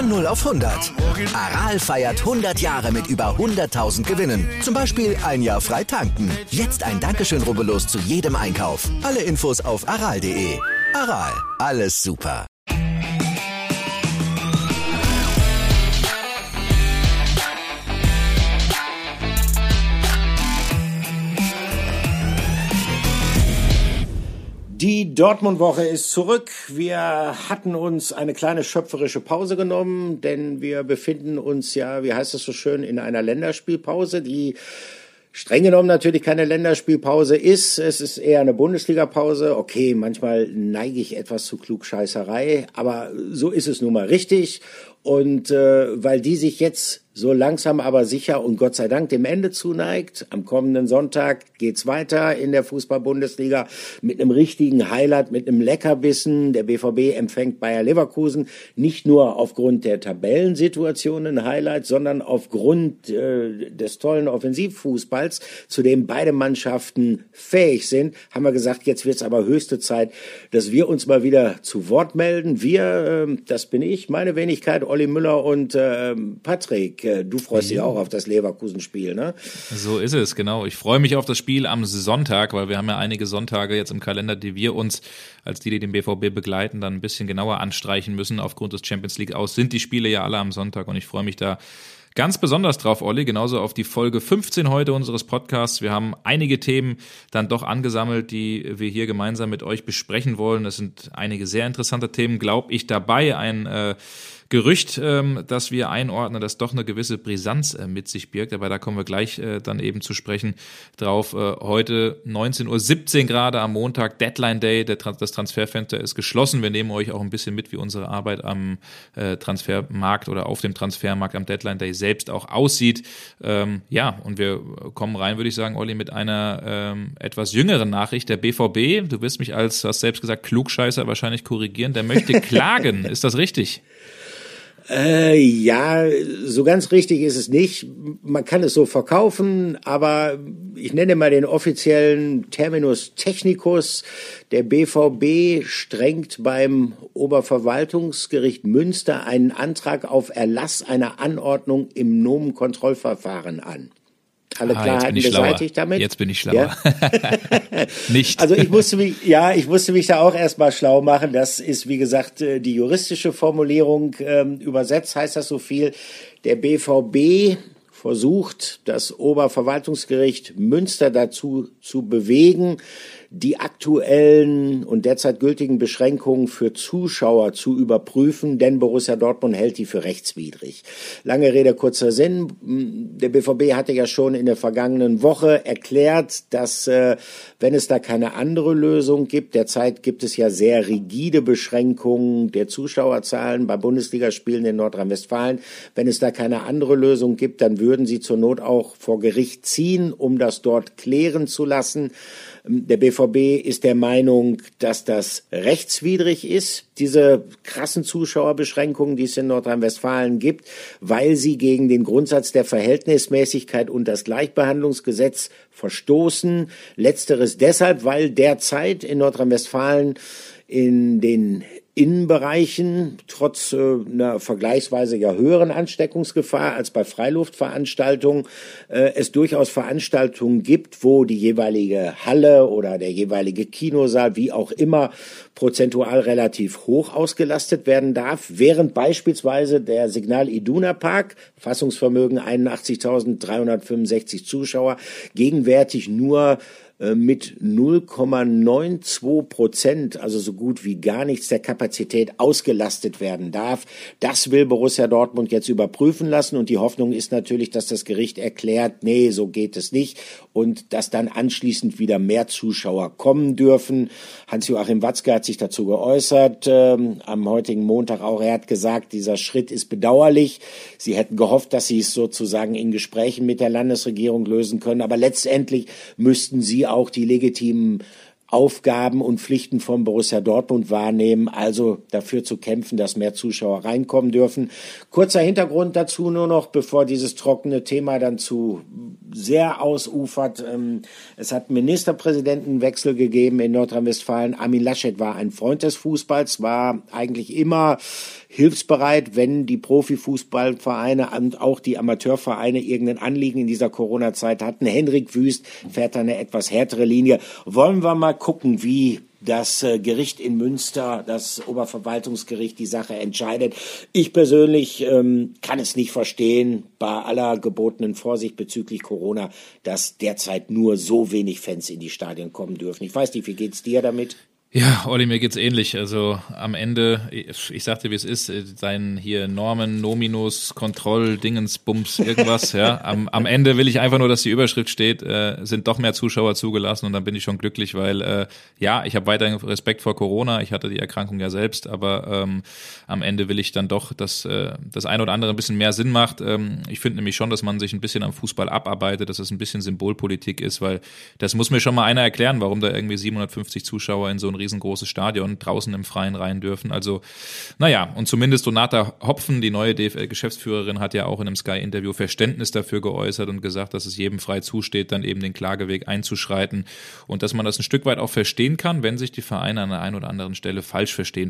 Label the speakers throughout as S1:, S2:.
S1: Von 0 auf 100. Aral feiert 100 Jahre mit über 100.000 Gewinnen. Zum Beispiel ein Jahr frei tanken. Jetzt ein Dankeschön, rubbellos zu jedem Einkauf. Alle Infos auf aral.de. Aral, alles super.
S2: Die Dortmund-Woche ist zurück. Wir hatten uns eine kleine schöpferische Pause genommen, denn wir befinden uns ja, wie heißt es so schön, in einer Länderspielpause, die streng genommen natürlich keine Länderspielpause ist. Es ist eher eine Bundesliga-Pause. Okay, manchmal neige ich etwas zu Klugscheißerei, aber so ist es nun mal richtig. Und weil die sich jetzt so langsam aber sicher und Gott sei Dank dem Ende zuneigt, am kommenden Sonntag geht's weiter in der Fußball-Bundesliga mit einem richtigen Highlight, mit einem Leckerbissen. Der BVB empfängt Bayer Leverkusen nicht nur aufgrund der Tabellensituation ein Highlight, sondern aufgrund des tollen Offensivfußballs, zu dem beide Mannschaften fähig sind, haben wir gesagt, jetzt wird's aber höchste Zeit, dass wir uns mal wieder zu Wort melden. Wir, das bin ich, meine Wenigkeit, Olli Müller und Patrick. Du freust dich auch auf das Leverkusen-Spiel, ne?
S3: So ist es, genau. Ich freue mich auf das Spiel am Sonntag, weil wir haben ja einige Sonntage jetzt im Kalender, die wir uns, als die den BVB begleiten, dann ein bisschen genauer anstreichen müssen. Aufgrund des Champions League aus sind die Spiele ja alle am Sonntag und ich freue mich da ganz besonders drauf, Olli, genauso auf die Folge 15 heute unseres Podcasts. Wir haben einige Themen dann doch angesammelt, die wir hier gemeinsam mit euch besprechen wollen. Es sind einige sehr interessante Themen, glaube ich, dabei. Ein Gerücht, das wir einordnen, das doch eine gewisse Brisanz mit sich birgt, aber da kommen wir gleich dann eben zu sprechen drauf. Heute 19:17 Uhr gerade am Montag, Deadline Day, das Transferfenster ist geschlossen. Wir nehmen euch auch ein bisschen mit, wie unsere Arbeit am Transfermarkt oder auf dem Transfermarkt am Deadline Day selbst auch aussieht. Ja, und wir kommen rein, würde ich sagen, Olli, mit einer etwas jüngeren Nachricht. Der BVB, du wirst mich als, hast selbst gesagt, Klugscheißer wahrscheinlich korrigieren, der möchte klagen. Ist das richtig?
S2: Ja, so ganz richtig ist es nicht. Man kann es so verkaufen, aber ich nenne mal den offiziellen Terminus technicus. Der BVB strengt beim Oberverwaltungsgericht Münster einen Antrag auf Erlass einer Anordnung im Nomenkontrollverfahren an. Alle Klarheiten beseitigt damit.
S3: Jetzt bin ich schlauer.
S2: Ja?
S3: Nicht.
S2: Also ich musste mich da auch erstmal schlau machen. Das ist, wie gesagt, die juristische Formulierung. Übersetzt heißt das so viel. Der BVB versucht, das Oberverwaltungsgericht Münster dazu zu bewegen, die aktuellen und derzeit gültigen Beschränkungen für Zuschauer zu überprüfen, denn Borussia Dortmund hält die für rechtswidrig. Lange Rede, kurzer Sinn. Der BVB hatte ja schon in der vergangenen Woche erklärt, dass, wenn es da keine andere Lösung gibt, derzeit gibt es ja sehr rigide Beschränkungen der Zuschauerzahlen bei Bundesligaspielen in Nordrhein-Westfalen. Wenn es da keine andere Lösung gibt, dann würden sie zur Not auch vor Gericht ziehen, um das dort klären zu lassen. Der BVB ist der Meinung, dass das rechtswidrig ist, diese krassen Zuschauerbeschränkungen, die es in Nordrhein-Westfalen gibt, weil sie gegen den Grundsatz der Verhältnismäßigkeit und das Gleichbehandlungsgesetz verstoßen. Letzteres deshalb, weil derzeit in Nordrhein-Westfalen in den Innenbereichen trotz einer vergleichsweise ja höheren Ansteckungsgefahr als bei Freiluftveranstaltungen es durchaus Veranstaltungen gibt, wo die jeweilige Halle oder der jeweilige Kinosaal, wie auch immer, prozentual relativ hoch ausgelastet werden darf, während beispielsweise der Signal Iduna Park, Fassungsvermögen 81.365 Zuschauer, gegenwärtig nur mit 0,92%, also so gut wie gar nichts der Kapazität ausgelastet werden darf. Das will Borussia Dortmund jetzt überprüfen lassen und die Hoffnung ist natürlich, dass das Gericht erklärt, nee, so geht es nicht und dass dann anschließend wieder mehr Zuschauer kommen dürfen. Hans-Joachim Watzke hat sich dazu geäußert, am heutigen Montag auch. Er hat gesagt, dieser Schritt ist bedauerlich. Sie hätten gehofft, dass sie es sozusagen in Gesprächen mit der Landesregierung lösen können, aber letztendlich müssten sie auch die legitimen Aufgaben und Pflichten von Borussia Dortmund wahrnehmen, also dafür zu kämpfen, dass mehr Zuschauer reinkommen dürfen. Kurzer Hintergrund dazu nur noch, bevor dieses trockene Thema dann zu sehr ausufert. Es hat einen Ministerpräsidentenwechsel gegeben in Nordrhein-Westfalen. Armin Laschet war ein Freund des Fußballs, war eigentlich immer hilfsbereit, wenn die Profifußballvereine und auch die Amateurvereine irgendein Anliegen in dieser Corona-Zeit hatten. Henrik Wüst fährt da eine etwas härtere Linie. Wollen wir mal gucken, wie das Gericht in Münster, das Oberverwaltungsgericht, die Sache entscheidet. Ich persönlich kann es nicht verstehen, bei aller gebotenen Vorsicht bezüglich Corona, dass derzeit nur so wenig Fans in die Stadien kommen dürfen. Ich weiß nicht, wie geht's dir damit?
S3: Ja, Olli, mir geht's ähnlich. Also am Ende, ich sagte, wie es ist, sein hier Normen, Nominus, Kontroll, Dingens, Bums, irgendwas, ja. Am Ende will ich einfach nur, dass die Überschrift steht, sind doch mehr Zuschauer zugelassen und dann bin ich schon glücklich, weil, ja, ich habe weiterhin Respekt vor Corona, ich hatte die Erkrankung ja selbst, aber am Ende will ich dann doch, dass das eine oder andere ein bisschen mehr Sinn macht. Ich finde nämlich schon, dass man sich ein bisschen am Fußball abarbeitet, dass es ein bisschen Symbolpolitik ist, weil das muss mir schon mal einer erklären, warum da irgendwie 750 Zuschauer in so ein riesengroßes Stadion draußen im Freien rein dürfen. Also, naja, und zumindest Donata Hopfen, die neue DFL-Geschäftsführerin, hat ja auch in einem Sky-Interview Verständnis dafür geäußert und gesagt, dass es jedem frei zusteht, dann eben den Klageweg einzuschreiten und dass man das ein Stück weit auch verstehen kann, wenn sich die Vereine an der einen oder anderen Stelle falsch verstanden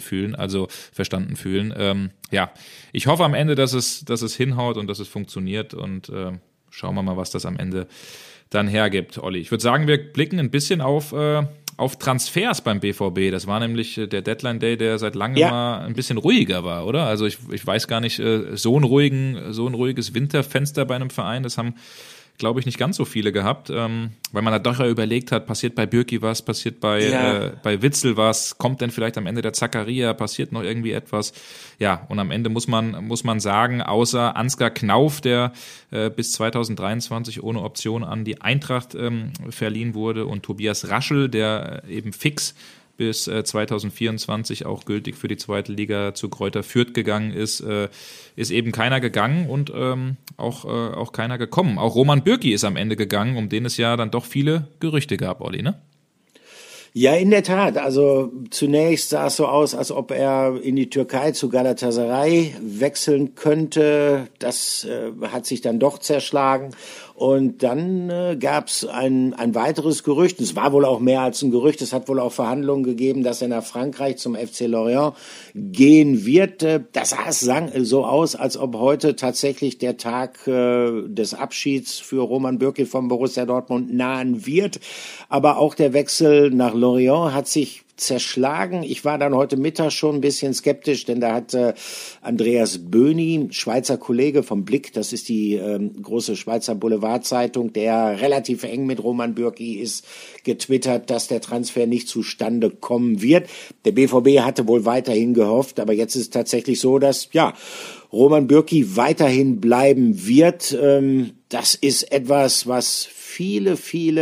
S3: fühlen. Ja, ich hoffe am Ende, dass es hinhaut und dass es funktioniert und schauen wir mal, was das am Ende dann hergibt, Olli. Ich würde sagen, wir blicken ein bisschen auf Transfers beim BVB. Das war nämlich der Deadline Day, der seit langem mal ein bisschen ruhiger war, oder? Also ich weiß gar nicht, so ein ruhiges Winterfenster bei einem Verein, das haben, glaube ich, nicht ganz so viele gehabt, weil man da doch ja überlegt hat, passiert bei Bürki was, passiert bei Witzel was, kommt denn vielleicht am Ende der Zakaria, passiert noch irgendwie etwas? Ja, und am Ende muss man sagen, außer Ansgar Knauf, der bis 2023 ohne Option an die Eintracht verliehen wurde, und Tobias Raschel, der eben fix bis 2024 auch gültig für die zweite Liga zu Greuther Fürth gegangen ist eben keiner gegangen und auch keiner gekommen. Auch Roman Bürki ist am Ende gegangen, um den es ja dann doch viele Gerüchte gab, Olli, ne?
S2: Ja, in der Tat. Also zunächst sah es so aus, als ob er in die Türkei zu Galatasaray wechseln könnte. Das hat sich dann doch zerschlagen. Und dann gab es ein weiteres Gerücht. Es war wohl auch mehr als ein Gerücht. Es hat wohl auch Verhandlungen gegeben, dass er nach Frankreich zum FC Lorient gehen wird. Das sah so aus, als ob heute tatsächlich der Tag des Abschieds für Roman Bürki vom Borussia Dortmund nahen wird. Aber auch der Wechsel nach Lorient hat sich zerschlagen. Ich war dann heute Mittag schon ein bisschen skeptisch, denn da hat Andreas Böhni, Schweizer Kollege vom Blick, das ist die große Schweizer Boulevardzeitung, der relativ eng mit Roman Bürki ist, getwittert, dass der Transfer nicht zustande kommen wird. Der BVB hatte wohl weiterhin gehofft, aber jetzt ist es tatsächlich so, dass Roman Bürki weiterhin bleiben wird. Das ist etwas, was viele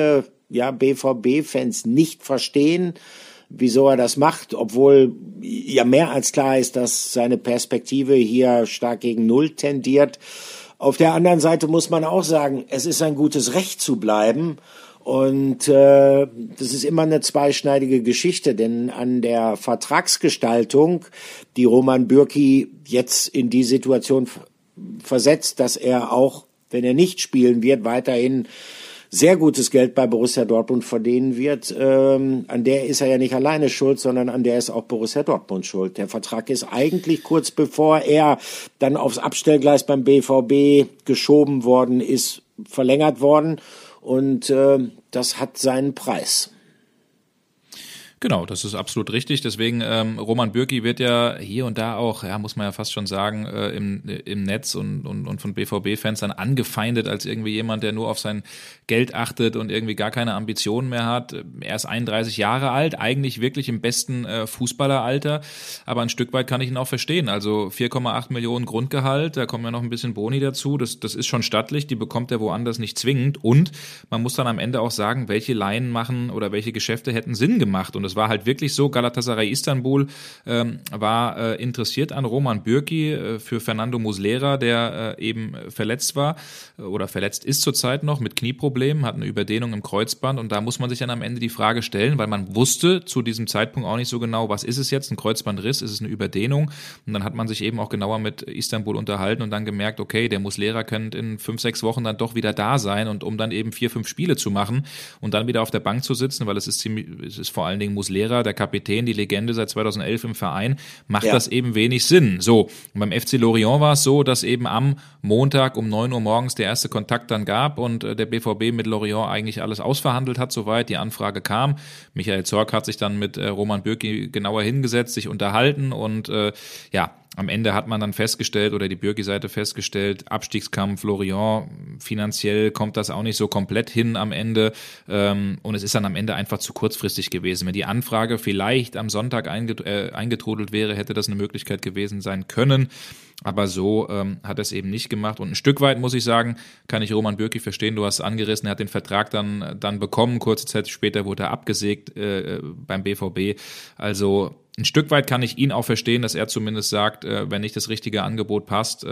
S2: BVB-Fans nicht verstehen, wieso er das macht, obwohl ja mehr als klar ist, dass seine Perspektive hier stark gegen Null tendiert. Auf der anderen Seite muss man auch sagen, es ist ein gutes Recht zu bleiben und das ist immer eine zweischneidige Geschichte, denn an der Vertragsgestaltung, die Roman Bürki jetzt in die Situation versetzt, dass er auch, wenn er nicht spielen wird, weiterhin sehr gutes Geld bei Borussia Dortmund verdienen wird, an der ist er ja nicht alleine schuld, sondern an der ist auch Borussia Dortmund schuld. Der Vertrag ist eigentlich kurz bevor er dann aufs Abstellgleis beim BVB geschoben worden ist, verlängert worden und das hat seinen Preis.
S3: Genau, das ist absolut richtig. Deswegen, Roman Bürki wird ja hier und da auch, muss man ja fast schon sagen, im Netz und von BVB-Fans dann angefeindet als irgendwie jemand, der nur auf sein Geld achtet und irgendwie gar keine Ambitionen mehr hat. Er ist 31 Jahre alt, eigentlich wirklich im besten Fußballeralter, aber ein Stück weit kann ich ihn auch verstehen. Also 4,8 Millionen Grundgehalt, da kommen ja noch ein bisschen Boni dazu. Das ist schon stattlich, die bekommt er woanders nicht zwingend. Und man muss dann am Ende auch sagen, welche Leihen machen oder welche Geschäfte hätten Sinn gemacht. Und es war halt wirklich so, Galatasaray Istanbul war interessiert an Roman Bürki für Fernando Muslera, der eben verletzt war oder verletzt ist zurzeit noch mit Knieproblemen, hat eine Überdehnung im Kreuzband und da muss man sich dann am Ende die Frage stellen, weil man wusste zu diesem Zeitpunkt auch nicht so genau, was ist es jetzt, ein Kreuzbandriss, ist es eine Überdehnung, und dann hat man sich eben auch genauer mit Istanbul unterhalten und dann gemerkt, okay, der Muslera könnte in 5-6 Wochen dann doch wieder da sein, und um dann eben 4-5 Spiele zu machen und dann wieder auf der Bank zu sitzen, weil es ist vor allen Dingen Muslera, der Kapitän, die Legende seit 2011 im Verein, macht das eben wenig Sinn. So, und beim FC Lorient war es so, dass eben am Montag um 9 Uhr morgens der erste Kontakt dann gab und der BVB mit Lorient eigentlich alles ausverhandelt hat, soweit die Anfrage kam. Michael Zorc hat sich dann mit Roman Bürki genauer hingesetzt, sich unterhalten und am Ende hat man dann festgestellt, oder die Bürki-Seite festgestellt, Abstiegskampf, Lorient, finanziell kommt das auch nicht so komplett hin am Ende und es ist dann am Ende einfach zu kurzfristig gewesen. Wenn die Anfrage vielleicht am Sonntag eingetrudelt wäre, hätte das eine Möglichkeit gewesen sein können, aber so hat er es eben nicht gemacht und ein Stück weit, muss ich sagen, kann ich Roman Bürki verstehen, du hast es angerissen, er hat den Vertrag dann bekommen, kurze Zeit später wurde er abgesägt beim BVB, also ein Stück weit kann ich ihn auch verstehen, dass er zumindest sagt, wenn nicht das richtige Angebot passt,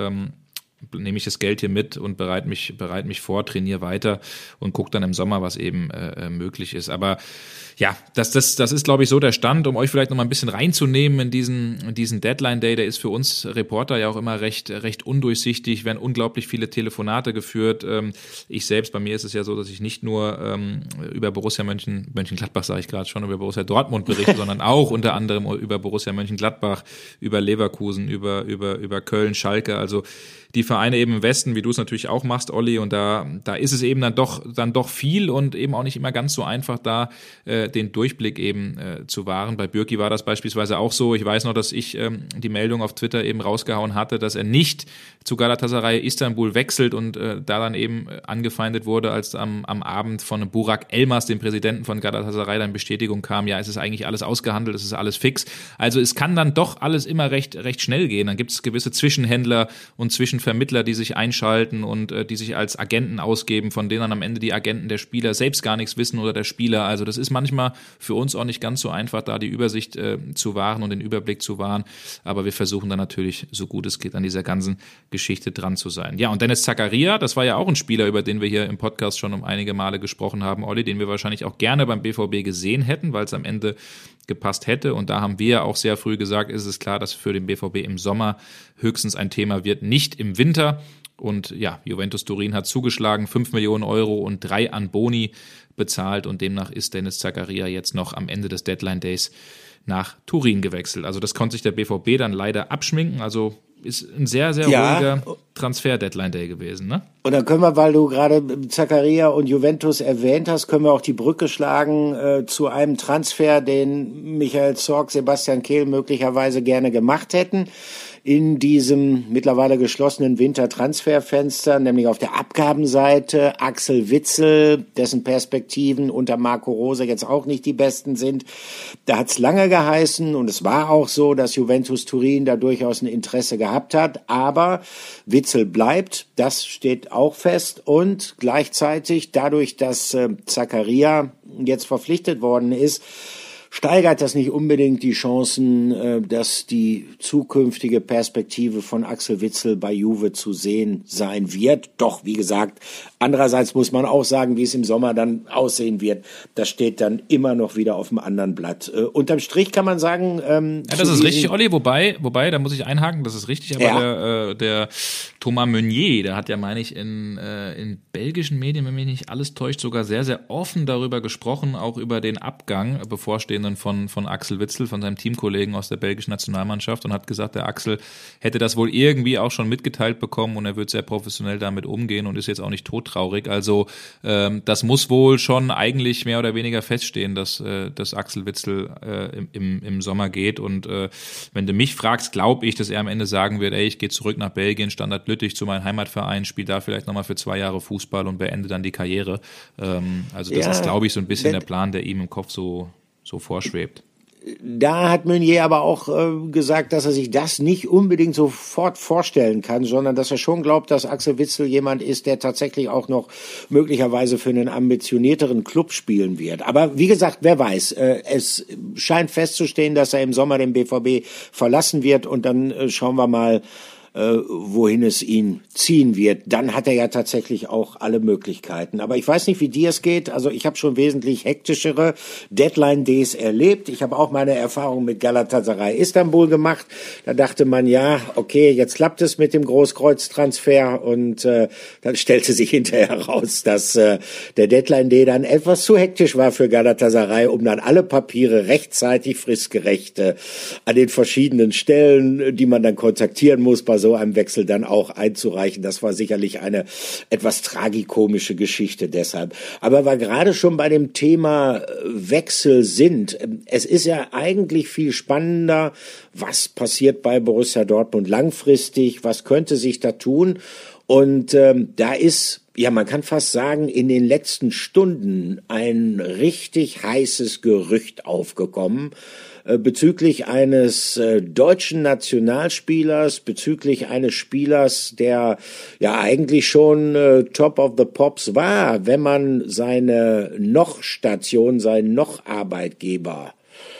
S3: nehme ich das Geld hier mit und bereite mich vor, trainiere weiter und gucke dann im Sommer, was eben möglich ist. Aber ja, das ist, glaube ich, so der Stand, um euch vielleicht noch mal ein bisschen reinzunehmen in diesen Deadline-Day. Der ist für uns Reporter ja auch immer recht undurchsichtig, werden unglaublich viele Telefonate geführt. Ich selbst, bei mir ist es ja so, dass ich nicht nur über Borussia Mönchengladbach, sage ich gerade schon, über Borussia Dortmund berichte, sondern auch unter anderem über Borussia Mönchengladbach, über Leverkusen, über Köln, Schalke, also die Vereine eben im Westen, wie du es natürlich auch machst, Olli, und da ist es eben dann doch viel und eben auch nicht immer ganz so einfach, da den Durchblick eben zu wahren. Bei Bürki war das beispielsweise auch so. Ich weiß noch, dass ich die Meldung auf Twitter eben rausgehauen hatte, dass er nicht zu Galatasaray Istanbul wechselt und da dann eben angefeindet wurde, als am Abend von Burak Elmas, dem Präsidenten von Galatasaray, dann Bestätigung kam, ja, es ist eigentlich alles ausgehandelt, es ist alles fix. Also es kann dann doch alles immer recht schnell gehen. Dann gibt es gewisse Zwischenhändler und Zwischenvermittler, die sich einschalten und die sich als Agenten ausgeben, von denen dann am Ende die Agenten der Spieler selbst gar nichts wissen oder der Spieler. Also das ist manchmal für uns auch nicht ganz so einfach, da die Übersicht zu wahren und den Überblick zu wahren. Aber wir versuchen dann natürlich, so gut es geht, an dieser ganzen Geschichte dran zu sein. Ja, und Dennis Zakaria, das war ja auch ein Spieler, über den wir hier im Podcast schon um einige Male gesprochen haben, Olli, den wir wahrscheinlich auch gerne beim BVB gesehen hätten, weil es am Ende gepasst hätte. Und da haben wir auch sehr früh gesagt, ist es klar, dass für den BVB im Sommer höchstens ein Thema wird, nicht im Winter. Und ja, Juventus Turin hat zugeschlagen, 5 Millionen Euro und 3 an Boni bezahlt und demnach ist Dennis Zakaria jetzt noch am Ende des Deadline Days nach Turin gewechselt. Also das konnte sich der BVB dann leider abschminken, also ist ein sehr, sehr ruhiger Transfer-Deadline-Day gewesen, ne?
S2: Und dann können wir, weil du gerade Zakaria und Juventus erwähnt hast, können wir auch die Brücke schlagen zu einem Transfer, den Michael Zorc, Sebastian Kehl möglicherweise gerne gemacht hätten. In diesem mittlerweile geschlossenen Wintertransferfenster, nämlich auf der Abgabenseite Axel Witsel, dessen Perspektiven unter Marco Rose jetzt auch nicht die besten sind. Da hat es lange geheißen und es war auch so, dass Juventus Turin da durchaus ein Interesse gehabt hat. Aber Witsel bleibt, das steht auch fest und gleichzeitig dadurch, dass Zakaria jetzt verpflichtet worden ist, steigert das nicht unbedingt die Chancen, dass die zukünftige Perspektive von Axel Witsel bei Juve zu sehen sein wird. Doch, wie gesagt, andererseits muss man auch sagen, wie es im Sommer dann aussehen wird. Das steht dann immer noch wieder auf dem anderen Blatt. Unterm Strich kann man sagen...
S3: ja, das ist richtig, Olli, wobei, da muss ich einhaken, das ist richtig, aber der Thomas Meunier, der hat ja, meine ich, in belgischen Medien, wenn mich nicht alles täuscht, sogar sehr, sehr offen darüber gesprochen, auch über den Abgang bevorstehenden von Axel Witsel, von seinem Teamkollegen aus der belgischen Nationalmannschaft und hat gesagt, der Axel hätte das wohl irgendwie auch schon mitgeteilt bekommen und er wird sehr professionell damit umgehen und ist jetzt auch nicht todtraurig. Also das muss wohl schon eigentlich mehr oder weniger feststehen, dass Axel Witsel im Sommer geht und wenn du mich fragst, glaube ich, dass er am Ende sagen wird, ich gehe zurück nach Belgien, Standard Lüttich zu meinem Heimatverein, spiele da vielleicht nochmal für 2 Jahre Fußball und beende dann die Karriere. Also das ist, glaube ich, so ein bisschen der Plan, der ihm im Kopf so vorschwebt.
S2: Da hat Meunier aber auch gesagt, dass er sich das nicht unbedingt sofort vorstellen kann, sondern dass er schon glaubt, dass Axel Witsel jemand ist, der tatsächlich auch noch möglicherweise für einen ambitionierteren Club spielen wird. Aber wie gesagt, wer weiß. Es scheint festzustehen, dass er im Sommer den BVB verlassen wird und dann schauen wir mal, wohin es ihn ziehen wird. Dann hat er ja tatsächlich auch alle Möglichkeiten. Aber ich weiß nicht, wie dir es geht. Also ich habe schon wesentlich hektischere Deadline-Days erlebt. Ich habe auch meine Erfahrung mit Galatasaray Istanbul gemacht. Da dachte man, ja, okay, jetzt klappt es mit dem Großkreuztransfer und dann stellte sich hinterher heraus, dass der Deadline-Day dann etwas zu hektisch war für Galatasaray, um dann alle Papiere rechtzeitig fristgerecht an den verschiedenen Stellen, die man dann kontaktieren muss, bei so einem Wechsel dann auch einzureichen. Das war sicherlich eine etwas tragikomische Geschichte deshalb. Aber wir gerade schon bei dem Thema Wechsel sind, es ist ja eigentlich viel spannender, was passiert bei Borussia Dortmund langfristig, was könnte sich da tun? Und da ist, ja, man kann fast sagen, in den letzten Stunden ein richtig heißes Gerücht aufgekommen, bezüglich eines deutschen Nationalspielers, bezüglich eines Spielers, der ja eigentlich schon Top of the Pops war, wenn man seine Noch-Station, seinen Noch-Arbeitgeber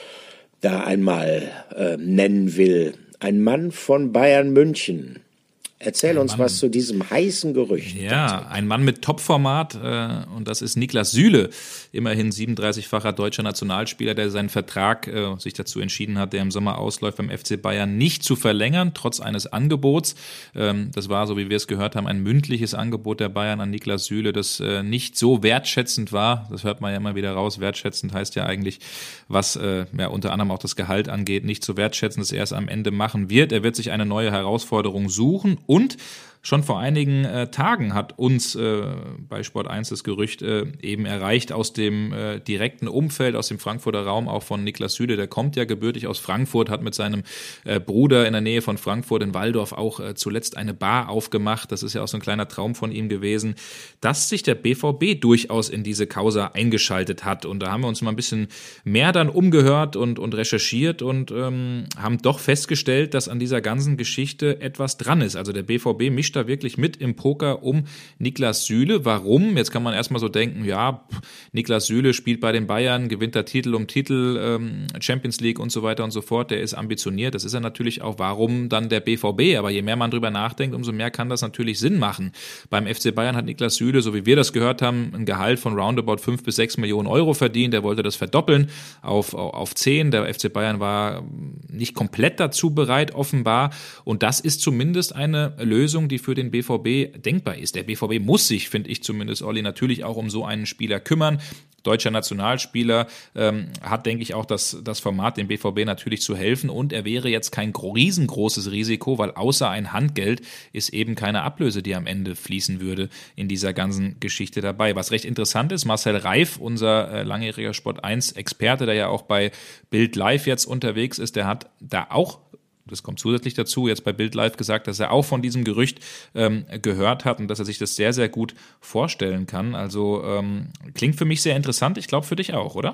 S2: da einmal nennen will. Ein Mann von Bayern München. Erzähl uns was zu diesem heißen Gerücht.
S3: Ja, ein Mann mit Topformat und das ist Niklas Süle, immerhin 37-facher deutscher Nationalspieler, der seinen Vertrag sich dazu entschieden hat, der im Sommer ausläuft beim FC Bayern, nicht zu verlängern, trotz eines Angebots. Das war, so wie wir es gehört haben, ein mündliches Angebot der Bayern an Niklas Süle, das nicht so wertschätzend war. Das hört man ja immer wieder raus. Wertschätzend heißt ja eigentlich, was ja unter anderem auch das Gehalt angeht, nicht so wertschätzend, dass er es am Ende machen wird. Er wird sich eine neue Herausforderung suchen. Und schon vor einigen Tagen hat uns bei Sport 1 das Gerücht eben erreicht aus dem direkten Umfeld, aus dem Frankfurter Raum, auch von Niklas Süle. Der kommt ja gebürtig aus Frankfurt, hat mit seinem Bruder in der Nähe von Frankfurt in Walldorf auch zuletzt eine Bar aufgemacht. Das ist ja auch so ein kleiner Traum von ihm gewesen, dass sich der BVB durchaus in diese Causa eingeschaltet hat. Und da haben wir uns mal ein bisschen mehr dann umgehört und recherchiert und haben doch festgestellt, dass an dieser ganzen Geschichte etwas dran ist. Also der BVB mischt da wirklich mit im Poker um Niklas Süle. Warum? Jetzt kann man erstmal so denken, ja, Niklas Süle spielt bei den Bayern, gewinnt da Titel um Titel, Champions League und so weiter und so fort. Der ist ambitioniert. Das ist er natürlich auch. Warum dann der BVB? Aber je mehr man drüber nachdenkt, umso mehr kann das natürlich Sinn machen. Beim FC Bayern hat Niklas Süle, so wie wir das gehört haben, ein Gehalt von roundabout 5 bis 6 Millionen Euro verdient. Er wollte das verdoppeln auf 10. Der FC Bayern war nicht komplett dazu bereit, offenbar. Und das ist zumindest eine Lösung, die für den BVB denkbar ist. Der BVB muss sich, finde ich zumindest, Olli, natürlich auch um so einen Spieler kümmern. Deutscher Nationalspieler hat, denke ich, auch das Format, dem BVB natürlich zu helfen. Und er wäre jetzt kein riesengroßes Risiko, weil außer ein Handgeld ist eben keine Ablöse, die am Ende fließen würde in dieser ganzen Geschichte dabei. Was recht interessant ist, Marcel Reif, unser langjähriger Sport1-Experte, der ja auch bei Bild Live jetzt unterwegs ist, der hat da auch, das kommt zusätzlich dazu, jetzt bei Bild Live gesagt, dass er auch von diesem Gerücht gehört hat und dass er sich das sehr, sehr gut vorstellen kann. Also klingt für mich sehr interessant. Ich glaube für dich auch, oder?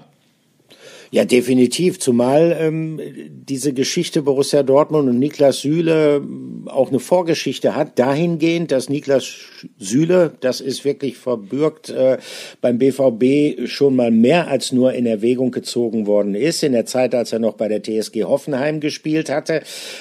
S2: Ja, definitiv, zumal diese Geschichte Borussia Dortmund und Niklas Süle auch eine Vorgeschichte hat, dahingehend, dass Niklas Süle, das ist wirklich verbürgt, beim BVB schon mal mehr als nur in Erwägung gezogen worden ist, in der Zeit, als er noch bei der TSG Hoffenheim gespielt hatte.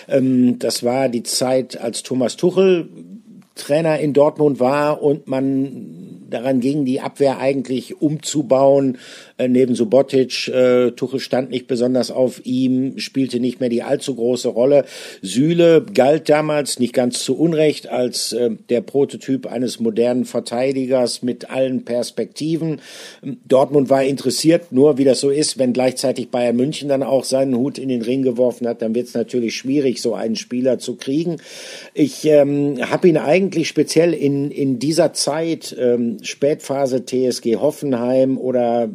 S2: Das war die Zeit, als Thomas Tuchel Trainer in Dortmund war und man daran ging, die Abwehr eigentlich umzubauen, neben Subotic. Tuchel stand nicht besonders auf ihm, spielte nicht mehr die allzu große Rolle. Süle galt damals nicht ganz zu Unrecht als der Prototyp eines modernen Verteidigers mit allen Perspektiven. Dortmund war interessiert, nur wie das so ist, wenn gleichzeitig Bayern München dann auch seinen Hut in den Ring geworfen hat, dann wird es natürlich schwierig, so einen Spieler zu kriegen. Ich habe ihn eigentlich speziell in dieser Zeit, Spätphase TSG Hoffenheim oder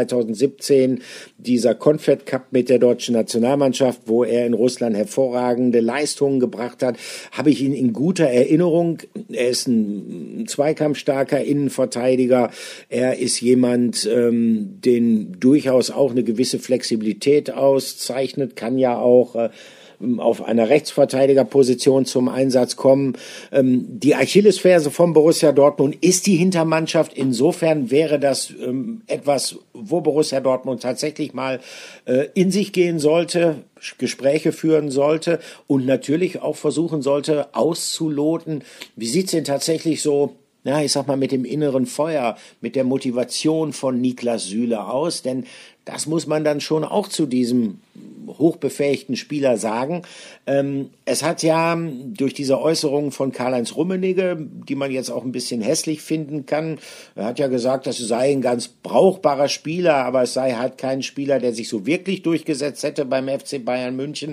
S2: 2017 dieser Confed Cup mit der deutschen Nationalmannschaft, wo er in Russland hervorragende Leistungen gebracht hat, habe ich ihn in guter Erinnerung. Er ist ein zweikampfstarker Innenverteidiger. Er ist jemand, den durchaus auch eine gewisse Flexibilität auszeichnet, kann ja auch auf einer Rechtsverteidigerposition zum Einsatz kommen. Die Achillesferse von Borussia Dortmund ist die Hintermannschaft. Insofern wäre das etwas, wo Borussia Dortmund tatsächlich mal in sich gehen sollte, Gespräche führen sollte und natürlich auch versuchen sollte auszuloten, wie sieht's denn tatsächlich so, ja, ich sag mal, mit dem inneren Feuer, mit der Motivation von Niklas Süle aus, denn das muss man dann schon auch zu diesem hochbefähigten Spieler sagen. Es hat ja durch diese Äußerungen von Karl-Heinz Rummenigge, die man jetzt auch ein bisschen hässlich finden kann, er hat ja gesagt, das sei ein ganz brauchbarer Spieler, aber es sei halt kein Spieler, der sich so wirklich durchgesetzt hätte beim FC Bayern München.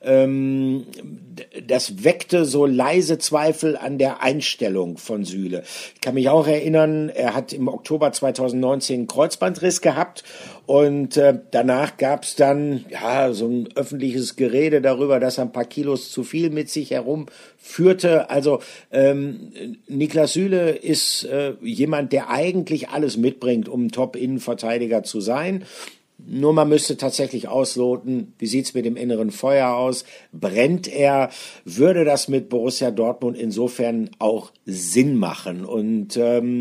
S2: Das weckte so leise Zweifel an der Einstellung von Süle. Ich kann mich auch erinnern, er hat im Oktober 2019 einen Kreuzbandriss gehabt und danach gab es dann so ein öffentliches Gerede darüber, dass er ein paar Kilos zu viel mit sich herumführte. Also Niklas Süle ist jemand, der eigentlich alles mitbringt, um Top-Innenverteidiger zu sein. Nur man müsste tatsächlich ausloten, wie sieht's mit dem inneren Feuer aus? Brennt er? Würde das mit Borussia Dortmund insofern auch Sinn machen? Und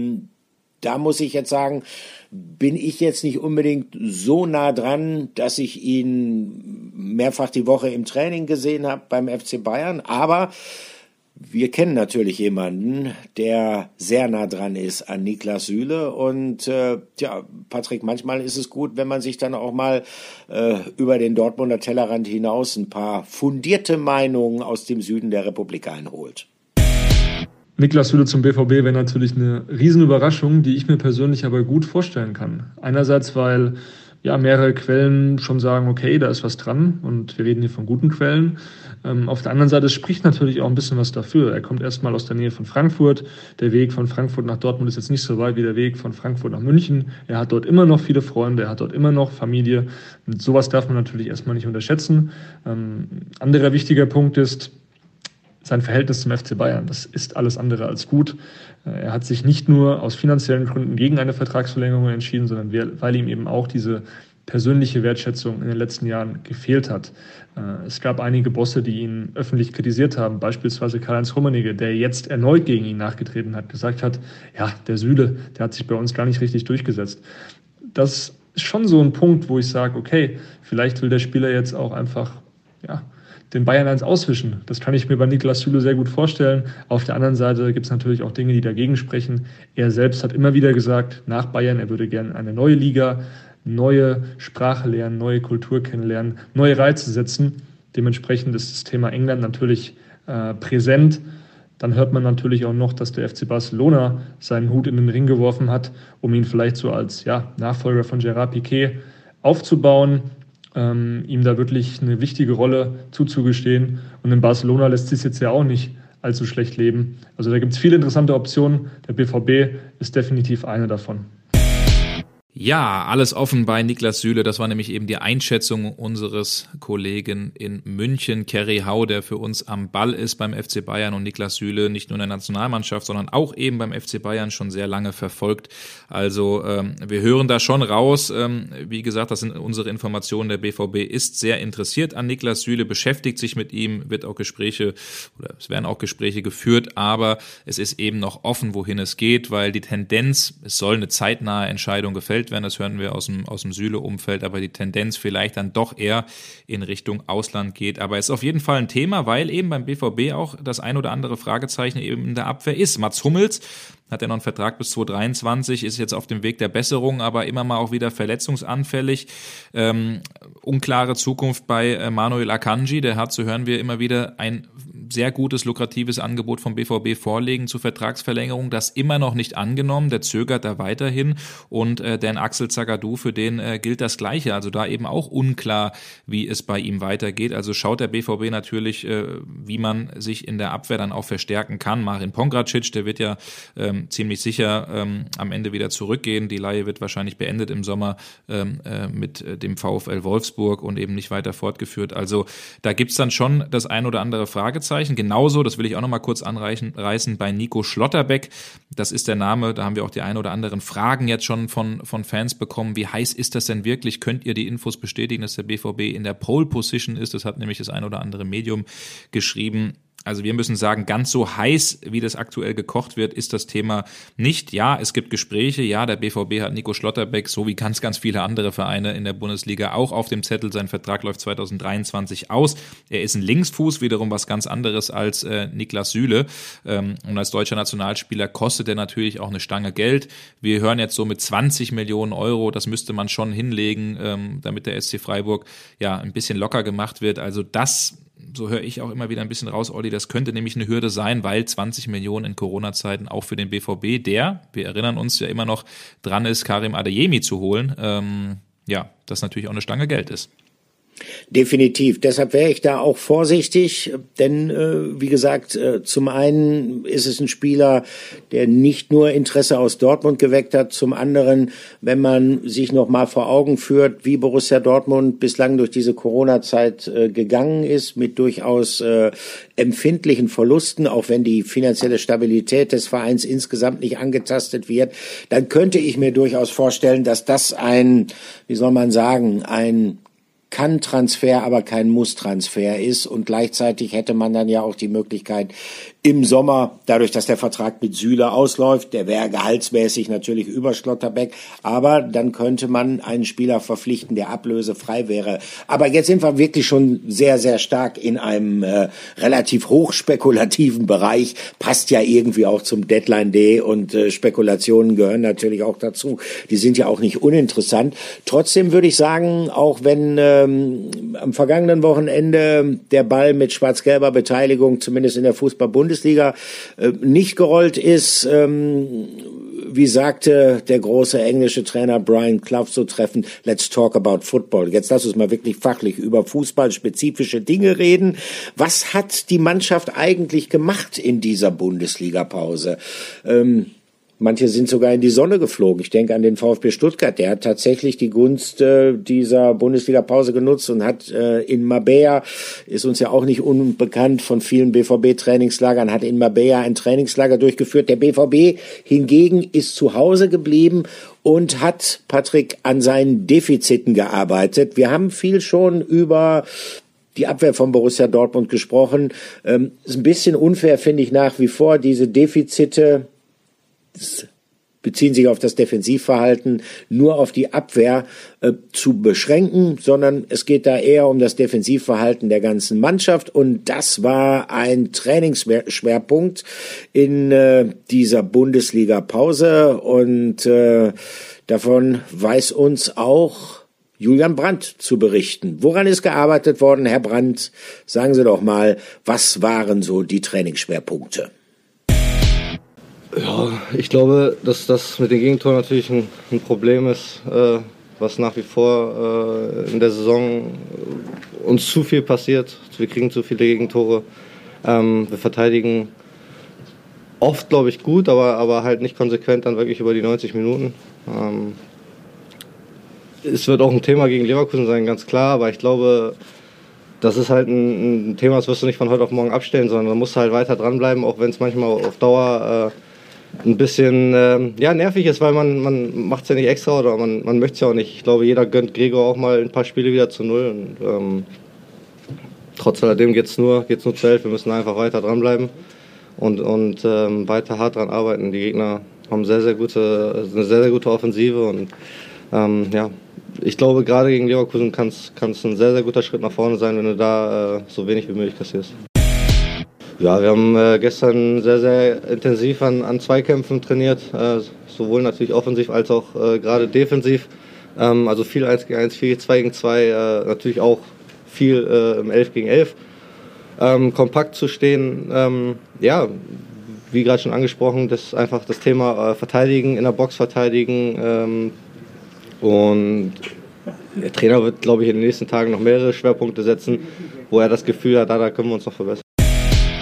S2: da muss ich jetzt sagen, bin ich jetzt nicht unbedingt so nah dran, dass ich ihn mehrfach die Woche im Training gesehen habe beim FC Bayern. Aber wir kennen natürlich jemanden, der sehr nah dran ist an Niklas Süle. Und Patrick, manchmal ist es gut, wenn man sich dann auch mal über den Dortmunder Tellerrand hinaus ein paar fundierte Meinungen aus dem Süden der Republik einholt.
S4: Niklas Süle zum BVB wäre natürlich eine Riesenüberraschung, die ich mir persönlich aber gut vorstellen kann. Einerseits, weil mehrere Quellen schon sagen, okay, da ist was dran und wir reden hier von guten Quellen. Auf der anderen Seite spricht natürlich auch ein bisschen was dafür. Er kommt erstmal aus der Nähe von Frankfurt. Der Weg von Frankfurt nach Dortmund ist jetzt nicht so weit wie der Weg von Frankfurt nach München. Er hat dort immer noch viele Freunde, er hat dort immer noch Familie. Und sowas darf man natürlich erstmal nicht unterschätzen. Anderer wichtiger Punkt ist sein Verhältnis zum FC Bayern. Das ist alles andere als gut. Er hat sich nicht nur aus finanziellen Gründen gegen eine Vertragsverlängerung entschieden, sondern weil ihm eben auch diese persönliche Wertschätzung in den letzten Jahren gefehlt hat. Es gab einige Bosse, die ihn öffentlich kritisiert haben, beispielsweise Karl-Heinz Rummenigge, der jetzt erneut gegen ihn nachgetreten hat, gesagt hat, der Süle, der hat sich bei uns gar nicht richtig durchgesetzt. Das ist schon so ein Punkt, wo ich sage, okay, vielleicht will der Spieler jetzt auch einfach, den Bayern eins auswischen. Das kann ich mir bei Niklas Süle sehr gut vorstellen. Auf der anderen Seite gibt es natürlich auch Dinge, die dagegen sprechen. Er selbst hat immer wieder gesagt, nach Bayern, er würde gerne eine neue Liga, neue Sprache lernen, neue Kultur kennenlernen, neue Reize setzen. Dementsprechend ist das Thema England natürlich präsent. Dann hört man natürlich auch noch, dass der FC Barcelona seinen Hut in den Ring geworfen hat, um ihn vielleicht so als Nachfolger von Gerard Piqué aufzubauen. Ihm da wirklich eine wichtige Rolle zuzugestehen. Und in Barcelona lässt sich jetzt ja auch nicht allzu schlecht leben. Also da gibt es viele interessante Optionen. Der BVB ist definitiv eine davon.
S3: Ja, alles offen bei Niklas Süle. Das war nämlich eben die Einschätzung unseres Kollegen in München, Kerry Hau, der für uns am Ball ist beim FC Bayern und Niklas Süle nicht nur in der Nationalmannschaft, sondern auch eben beim FC Bayern schon sehr lange verfolgt. Also wir hören da schon raus. Wie gesagt, das sind unsere Informationen. Der BVB ist sehr interessiert an Niklas Süle, beschäftigt sich mit ihm, es werden auch Gespräche geführt, aber es ist eben noch offen, wohin es geht, weil die Tendenz, es soll eine zeitnahe Entscheidung gefällt werden, das hören wir aus dem Süle-Umfeld, aber die Tendenz vielleicht dann doch eher in Richtung Ausland geht. Aber es ist auf jeden Fall ein Thema, weil eben beim BVB auch das ein oder andere Fragezeichen eben in der Abwehr ist. Mats Hummels hat ja noch einen Vertrag bis 2023, ist jetzt auf dem Weg der Besserung, aber immer mal auch wieder verletzungsanfällig. Unklare Zukunft bei Manuel Akanji, der hat, so hören wir immer wieder, ein sehr gutes, lukratives Angebot vom BVB vorlegen zur Vertragsverlängerung, das immer noch nicht angenommen, der zögert da weiterhin und den Axel Zagadou, für den gilt das Gleiche, also da eben auch unklar, wie es bei ihm weitergeht, also schaut der BVB natürlich, wie man sich in der Abwehr dann auch verstärken kann. Marin Pongracic, der wird ja ziemlich sicher am Ende wieder zurückgehen, die Leihe wird wahrscheinlich beendet im Sommer mit dem VfL Wolfsburg und eben nicht weiter fortgeführt, also da gibt's dann schon das ein oder andere Fragezeichen. anstreichen. Genauso, das will ich auch nochmal kurz anreißen, bei Nico Schlotterbeck. Das ist der Name, da haben wir auch die ein oder anderen Fragen jetzt schon von Fans bekommen. Wie heiß ist das denn wirklich? Könnt ihr die Infos bestätigen, dass der BVB in der Pole Position ist? Das hat nämlich das ein oder andere Medium geschrieben. Also wir müssen sagen, ganz so heiß, wie das aktuell gekocht wird, ist das Thema nicht. Ja, es gibt Gespräche. Ja, der BVB hat Nico Schlotterbeck, so wie ganz, ganz viele andere Vereine in der Bundesliga, auch auf dem Zettel. Sein Vertrag läuft 2023 aus. Er ist ein Linksfuß, wiederum was ganz anderes als Niklas Süle. Und als deutscher Nationalspieler kostet er natürlich auch eine Stange Geld. Wir hören jetzt so mit 20 Millionen Euro, das müsste man schon hinlegen, damit der SC Freiburg ja ein bisschen locker gemacht wird. Also das, so höre ich auch immer wieder ein bisschen raus, Olli, das könnte nämlich eine Hürde sein, weil 20 Millionen in Corona-Zeiten auch für den BVB, der, wir erinnern uns ja immer noch, dran ist, Karim Adeyemi zu holen, das natürlich auch eine Stange Geld ist.
S2: Definitiv. Deshalb wäre ich da auch vorsichtig, denn wie gesagt, zum einen ist es ein Spieler, der nicht nur Interesse aus Dortmund geweckt hat, zum anderen, wenn man sich noch mal vor Augen führt, wie Borussia Dortmund bislang durch diese Corona-Zeit gegangen ist, mit durchaus empfindlichen Verlusten, auch wenn die finanzielle Stabilität des Vereins insgesamt nicht angetastet wird, dann könnte ich mir durchaus vorstellen, dass das ein Kann-Transfer, aber kein Muss-Transfer ist. Und gleichzeitig hätte man dann ja auch die Möglichkeit, im Sommer, dadurch, dass der Vertrag mit Süle ausläuft, der wäre gehaltsmäßig natürlich über Schlotterbeck, aber dann könnte man einen Spieler verpflichten, der ablösefrei wäre. Aber jetzt sind wir wirklich schon sehr, sehr stark in einem relativ hochspekulativen Bereich. Passt ja irgendwie auch zum Deadline Day und Spekulationen gehören natürlich auch dazu. Die sind ja auch nicht uninteressant. Trotzdem würde ich sagen, auch wenn am vergangenen Wochenende der Ball mit schwarz-gelber Beteiligung, zumindest in der Fußball-Bundesliga, nicht gerollt ist, wie sagte der große englische Trainer Brian Clough so treffend, let's talk about football. Jetzt lass uns mal wirklich fachlich über fußballspezifische Dinge reden. Was hat die Mannschaft eigentlich gemacht in dieser Bundesliga-Pause? Manche sind sogar in die Sonne geflogen. Ich denke an den VfB Stuttgart. Der hat tatsächlich die Gunst dieser Bundesliga-Pause genutzt und hat in Marbella, ist uns ja auch nicht unbekannt von vielen BVB-Trainingslagern, hat in Marbella ein Trainingslager durchgeführt. Der BVB hingegen ist zu Hause geblieben und hat, Patrick, an seinen Defiziten gearbeitet. Wir haben viel schon über die Abwehr von Borussia Dortmund gesprochen. Ist ein bisschen unfair, finde ich nach wie vor, diese Defizite beziehen sich auf das Defensivverhalten, nur auf die Abwehr zu beschränken, sondern es geht da eher um das Defensivverhalten der ganzen Mannschaft und das war ein Trainingsschwerpunkt in dieser Bundesliga-Pause und davon weiß uns auch Julian Brandt zu berichten. Woran ist gearbeitet worden, Herr Brandt? Sagen Sie doch mal, was waren so die Trainingsschwerpunkte?
S5: Ja, ich glaube, dass das mit den Gegentoren natürlich ein Problem ist, was nach wie vor in der Saison uns zu viel passiert. Wir kriegen zu viele Gegentore. Wir verteidigen oft, glaube ich, gut, aber halt nicht konsequent dann wirklich über die 90 Minuten. Es wird auch ein Thema gegen Leverkusen sein, ganz klar, aber ich glaube, das ist halt ein Thema, das wirst du nicht von heute auf morgen abstellen, sondern da musst du halt weiter dranbleiben, auch wenn es manchmal auf Dauer ein bisschen nervig ist, weil man macht es ja nicht extra oder man möchte es ja auch nicht. Ich glaube, jeder gönnt Gregor auch mal ein paar Spiele wieder zu 0. Und, trotz alledem geht's nur zu 11. Wir müssen einfach weiter dranbleiben und weiter hart dran arbeiten. Die Gegner haben eine sehr, sehr gute Offensive und ich glaube, gerade gegen Leverkusen kann es ein sehr, sehr guter Schritt nach vorne sein, wenn du da so wenig wie möglich kassierst. Ja, wir haben gestern sehr, sehr intensiv an Zweikämpfen trainiert, sowohl natürlich offensiv als auch gerade defensiv. Also viel 1 gegen 1, viel 2 gegen 2, natürlich auch viel im 11 gegen 11. Kompakt zu stehen, wie gerade schon angesprochen, das ist einfach das Thema Verteidigen, in der Box verteidigen. Und der Trainer wird, glaube ich, in den nächsten Tagen noch mehrere Schwerpunkte setzen, wo er das Gefühl hat, da können wir uns noch verbessern.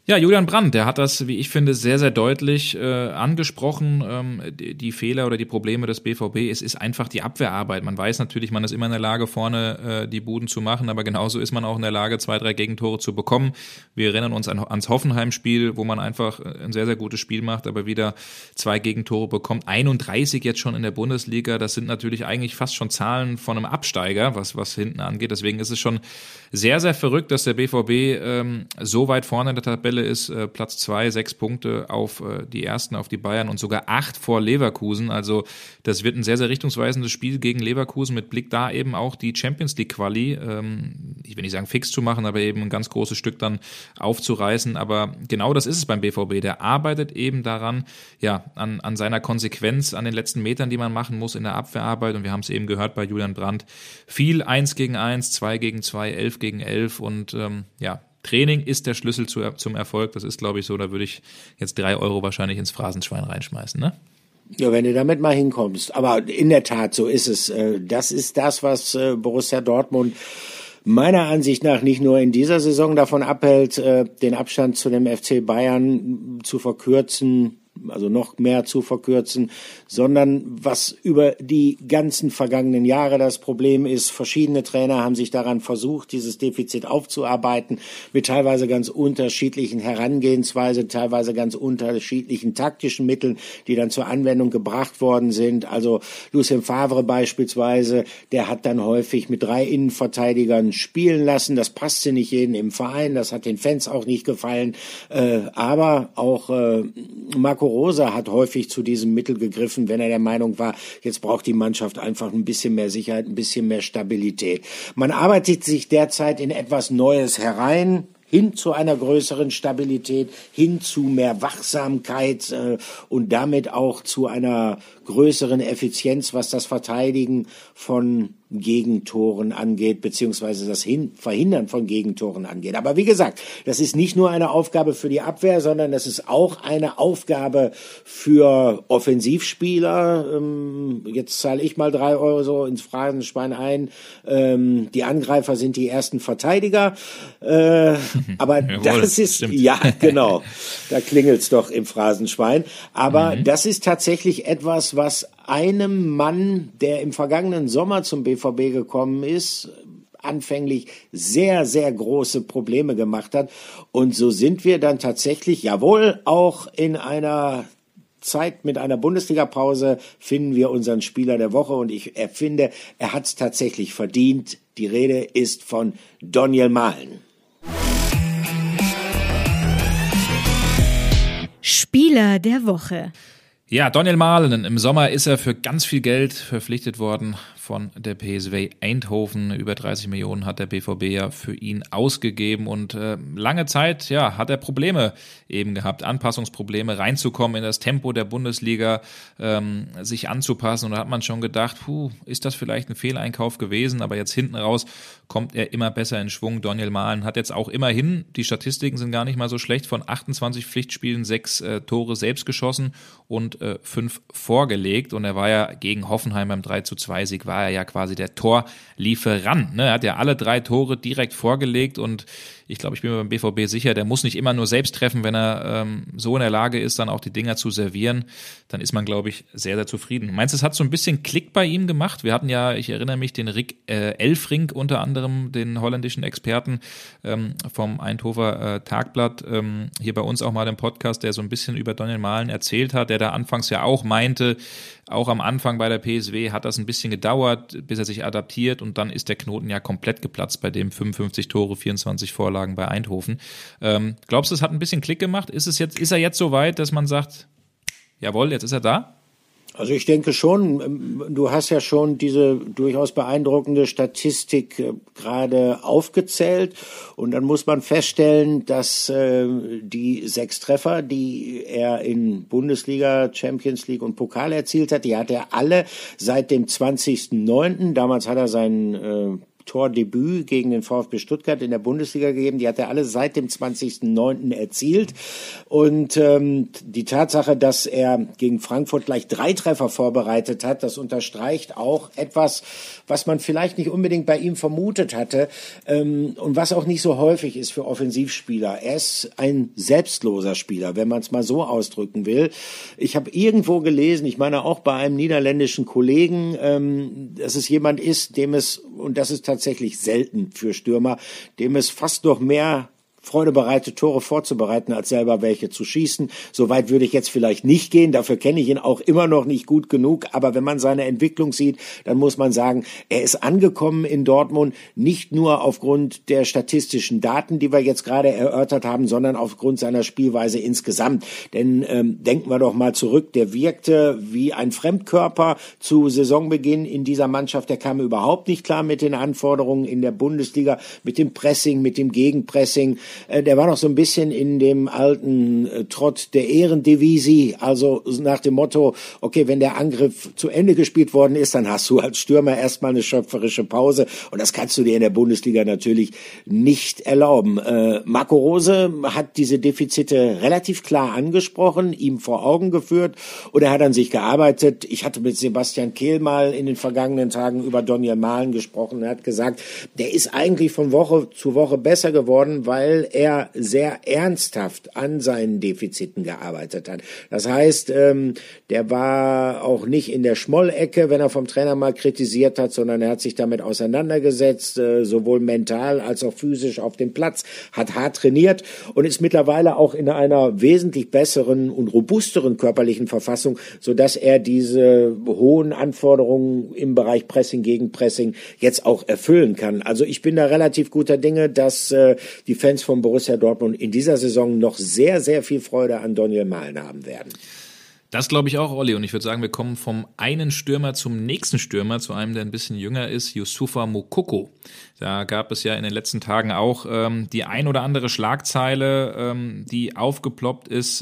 S3: Ja, Julian Brandt, der hat das, wie ich finde, sehr, sehr deutlich angesprochen. Die Fehler oder die Probleme des BVB, es ist einfach die Abwehrarbeit. Man weiß natürlich, man ist immer in der Lage, vorne die Buden zu machen, aber genauso ist man auch in der Lage, 2-3 Gegentore zu bekommen. Wir erinnern uns ans Hoffenheim-Spiel, wo man einfach ein sehr, sehr gutes Spiel macht, aber wieder 2 Gegentore bekommt. 31 jetzt schon in der Bundesliga, das sind natürlich eigentlich fast schon Zahlen von einem Absteiger, was hinten angeht. Deswegen ist es schon sehr, sehr verrückt, dass der BVB so weit vorne in der Tabelle ist, Platz 2, 6 Punkte auf die Ersten, auf die Bayern und sogar 8 vor Leverkusen. Also das wird ein sehr, sehr richtungsweisendes Spiel gegen Leverkusen mit Blick da eben auch die Champions League Quali, ich will nicht sagen fix zu machen, aber eben ein ganz großes Stück dann aufzureißen. Aber genau das ist es beim BVB. Der arbeitet eben daran, ja, an seiner Konsequenz, an den letzten Metern, die man machen muss in der Abwehrarbeit. Und wir haben es eben gehört bei Julian Brandt. Viel 1 gegen 1, 2 gegen 2, 11 gegen 11 und ja, Training ist der Schlüssel zum Erfolg. Das ist, glaube ich, so. Da würde ich jetzt 3 Euro wahrscheinlich ins Phrasenschwein reinschmeißen, ne?
S2: Ja, wenn du damit mal hinkommst. Aber in der Tat, so ist es. Das ist das, was Borussia Dortmund meiner Ansicht nach nicht nur in dieser Saison davon abhält, den Abstand zu dem FC Bayern zu verkürzen, also noch mehr zu verkürzen, sondern was über die ganzen vergangenen Jahre das Problem ist. Verschiedene Trainer haben sich daran versucht, dieses Defizit aufzuarbeiten, mit teilweise ganz unterschiedlichen Herangehensweisen, teilweise ganz unterschiedlichen taktischen Mitteln, die dann zur Anwendung gebracht worden sind. Also Lucien Favre beispielsweise, der hat dann häufig mit 3 Innenverteidigern spielen lassen. Das passte nicht jedem im Verein, das hat den Fans auch nicht gefallen. Aber auch Marco Rose hat häufig zu diesem Mittel gegriffen, wenn er der Meinung war, jetzt braucht die Mannschaft einfach ein bisschen mehr Sicherheit, ein bisschen mehr Stabilität. Man arbeitet sich derzeit in etwas Neues herein, hin zu einer größeren Stabilität, hin zu mehr Wachsamkeit und damit auch zu einer größeren Effizienz, was das Verteidigen von Gegentoren angeht, beziehungsweise das Verhindern von Gegentoren angeht. Aber wie gesagt, das ist nicht nur eine Aufgabe für die Abwehr, sondern das ist auch eine Aufgabe für Offensivspieler. Jetzt zahle ich mal 3 Euro so ins Phrasenschwein ein. Die Angreifer sind die ersten Verteidiger. Aber jawohl, das ist, stimmt. Ja, genau, da klingelt's doch im Phrasenschwein. Aber das ist tatsächlich etwas, was einem Mann, der im vergangenen Sommer zum BVB gekommen ist, anfänglich sehr, sehr große Probleme gemacht hat. Und so sind wir dann tatsächlich, jawohl, auch in einer Zeit mit einer Bundesliga-Pause finden wir unseren Spieler der Woche. Und ich finde, er hat es tatsächlich verdient. Die Rede ist von Donyell Malen.
S6: Spieler der Woche.
S3: Ja, Donyell Malen. Im Sommer ist er für ganz viel Geld verpflichtet worden von der PSV Eindhoven. Über 30 Millionen hat der BVB ja für ihn ausgegeben und lange Zeit hat er Probleme eben gehabt, Anpassungsprobleme, reinzukommen in das Tempo der Bundesliga, sich anzupassen. Und da hat man schon gedacht, ist das vielleicht ein Fehleinkauf gewesen? Aber jetzt hinten raus kommt er immer besser in Schwung. Donyell Malen hat jetzt auch immerhin, die Statistiken sind gar nicht mal so schlecht, von 28 Pflichtspielen 6 Tore selbst geschossen und 5 vorgelegt. Und er war ja gegen Hoffenheim beim 3:2-Sieg, war er ja quasi der Torlieferant. Er hat ja alle 3 Tore direkt vorgelegt und ich glaube, ich bin mir beim BVB sicher, der muss nicht immer nur selbst treffen, wenn er so in der Lage ist, dann auch die Dinger zu servieren, dann ist man, glaube ich, sehr, sehr zufrieden. Meinst du, es hat so ein bisschen Klick bei ihm gemacht? Wir hatten ja, ich erinnere mich, den Rick Elfrink unter anderem, den holländischen Experten vom Eindhover Tagblatt, hier bei uns auch mal im Podcast, der so ein bisschen über Donyell Malen erzählt hat, der da anfangs ja auch meinte, auch am Anfang bei der PSV hat das ein bisschen gedauert, bis er sich adaptiert und dann ist der Knoten ja komplett geplatzt bei dem 55 Tore, 24 Vorlagen bei Eindhoven. Glaubst du, es hat ein bisschen Klick gemacht? Ist er jetzt so weit, dass man sagt, jawohl, jetzt ist er da?
S2: Also ich denke schon, du hast ja schon diese durchaus beeindruckende Statistik gerade aufgezählt und dann muss man feststellen, dass die 6 Treffer, die er in Bundesliga, Champions League und Pokal erzielt hat, die hat er alle seit dem 20.09. Damals hat er seinen Tordebüt gegen den VfB Stuttgart in der Bundesliga gegeben. Die hat er alle seit dem 20.09. erzielt. Und die Tatsache, dass er gegen Frankfurt gleich 3 Treffer vorbereitet hat, das unterstreicht auch etwas, was man vielleicht nicht unbedingt bei ihm vermutet hatte und was auch nicht so häufig ist für Offensivspieler. Er ist ein selbstloser Spieler, wenn man es mal so ausdrücken will. Ich habe irgendwo gelesen, ich meine auch bei einem niederländischen Kollegen, dass es jemand ist, dem es, und das ist tatsächlich selten für Stürmer, dem es fast noch mehr Freude bereitet, Tore vorzubereiten, als selber welche zu schießen. Soweit würde ich jetzt vielleicht nicht gehen, dafür kenne ich ihn auch immer noch nicht gut genug, aber wenn man seine Entwicklung sieht, dann muss man sagen, er ist angekommen in Dortmund, nicht nur aufgrund der statistischen Daten, die wir jetzt gerade erörtert haben, sondern aufgrund seiner Spielweise insgesamt. Denn denken wir doch mal zurück, der wirkte wie ein Fremdkörper zu Saisonbeginn in dieser Mannschaft, der kam überhaupt nicht klar mit den Anforderungen in der Bundesliga, mit dem Pressing, mit dem Gegenpressing. Der war noch so ein bisschen in dem alten Trott der Ehrendivisi, also nach dem Motto, okay, wenn der Angriff zu Ende gespielt worden ist, dann hast du als Stürmer erstmal eine schöpferische Pause und das kannst du dir in der Bundesliga natürlich nicht erlauben. Marco Rose hat diese Defizite relativ klar angesprochen, ihm vor Augen geführt und er hat an sich gearbeitet. Ich hatte mit Sebastian Kehl mal in den vergangenen Tagen über Doniel Malen gesprochen. Er hat gesagt, der ist eigentlich von Woche zu Woche besser geworden, weil er sehr ernsthaft an seinen Defiziten gearbeitet hat. Das heißt, der war auch nicht in der Schmollecke, wenn er vom Trainer mal kritisiert hat, sondern er hat sich damit auseinandergesetzt, sowohl mental als auch physisch auf dem Platz, hat hart trainiert und ist mittlerweile auch in einer wesentlich besseren und robusteren körperlichen Verfassung, sodass er diese hohen Anforderungen im Bereich Pressing, Gegenpressing jetzt auch erfüllen kann. Also ich bin da relativ guter Dinge, dass die Fans von Borussia Dortmund in dieser Saison noch sehr, sehr viel Freude an Doniel Malen haben werden.
S3: Das glaube ich auch, Olli. Und ich würde sagen, wir kommen vom einen Stürmer zum nächsten Stürmer, zu einem, der ein bisschen jünger ist, Youssoufa Moukoko. Da gab es ja in den letzten Tagen auch die ein oder andere Schlagzeile, die aufgeploppt ist.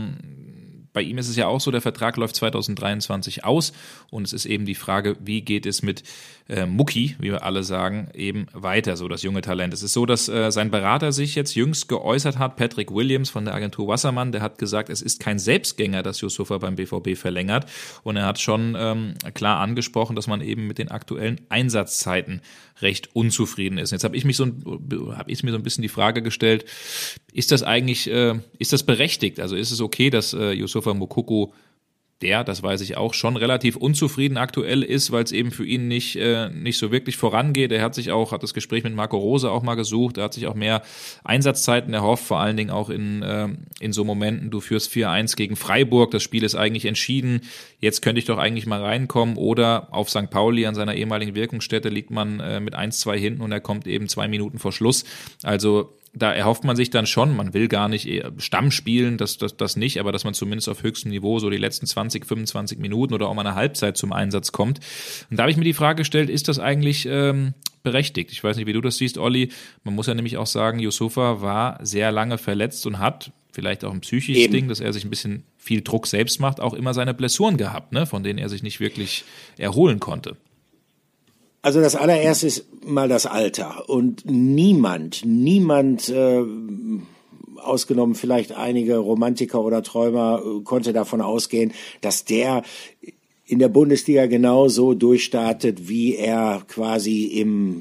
S3: Bei ihm ist es ja auch so, der Vertrag läuft 2023 aus und es ist eben die Frage, wie geht es mit Mucki, wie wir alle sagen, eben weiter, so das junge Talent. Es ist so, dass sein Berater sich jetzt jüngst geäußert hat, Patrick Williams von der Agentur Wassermann, der hat gesagt, es ist kein Selbstgänger, dass Youssoufa beim BVB verlängert und er hat schon klar angesprochen, dass man eben mit den aktuellen Einsatzzeiten recht unzufrieden ist. Jetzt habe ich mir so ein bisschen die Frage gestellt, ist das eigentlich, ist das berechtigt? Also ist es okay, dass Youssoufa Moukoko, das weiß ich auch, schon relativ unzufrieden aktuell ist, weil es eben für ihn nicht so wirklich vorangeht. Er hat das Gespräch mit Marco Rose auch mal gesucht, er hat sich auch mehr Einsatzzeiten erhofft, vor allen Dingen auch in so Momenten, du führst 4-1 gegen Freiburg, das Spiel ist eigentlich entschieden, jetzt könnte ich doch eigentlich mal reinkommen, oder auf St. Pauli an seiner ehemaligen Wirkungsstätte liegt man mit 1-2 hinten und er kommt eben 2 Minuten vor Schluss. Also da erhofft man sich dann schon, man will gar nicht Stamm spielen, das nicht, aber dass man zumindest auf höchstem Niveau so die letzten 20, 25 Minuten oder auch mal eine Halbzeit zum Einsatz kommt. Und da habe ich mir die Frage gestellt, ist das eigentlich berechtigt? Ich weiß nicht, wie du das siehst, Olli. Man muss ja nämlich auch sagen, Youssoufa war sehr lange verletzt und hat vielleicht auch ein psychisches Ding, dass er sich ein bisschen viel Druck selbst macht, auch immer seine Blessuren gehabt, ne, von denen er sich nicht wirklich erholen konnte.
S2: Also das allererste ist mal das Alter und niemand, ausgenommen vielleicht einige Romantiker oder Träumer, konnte davon ausgehen, dass der in der Bundesliga genauso durchstartet, wie er quasi im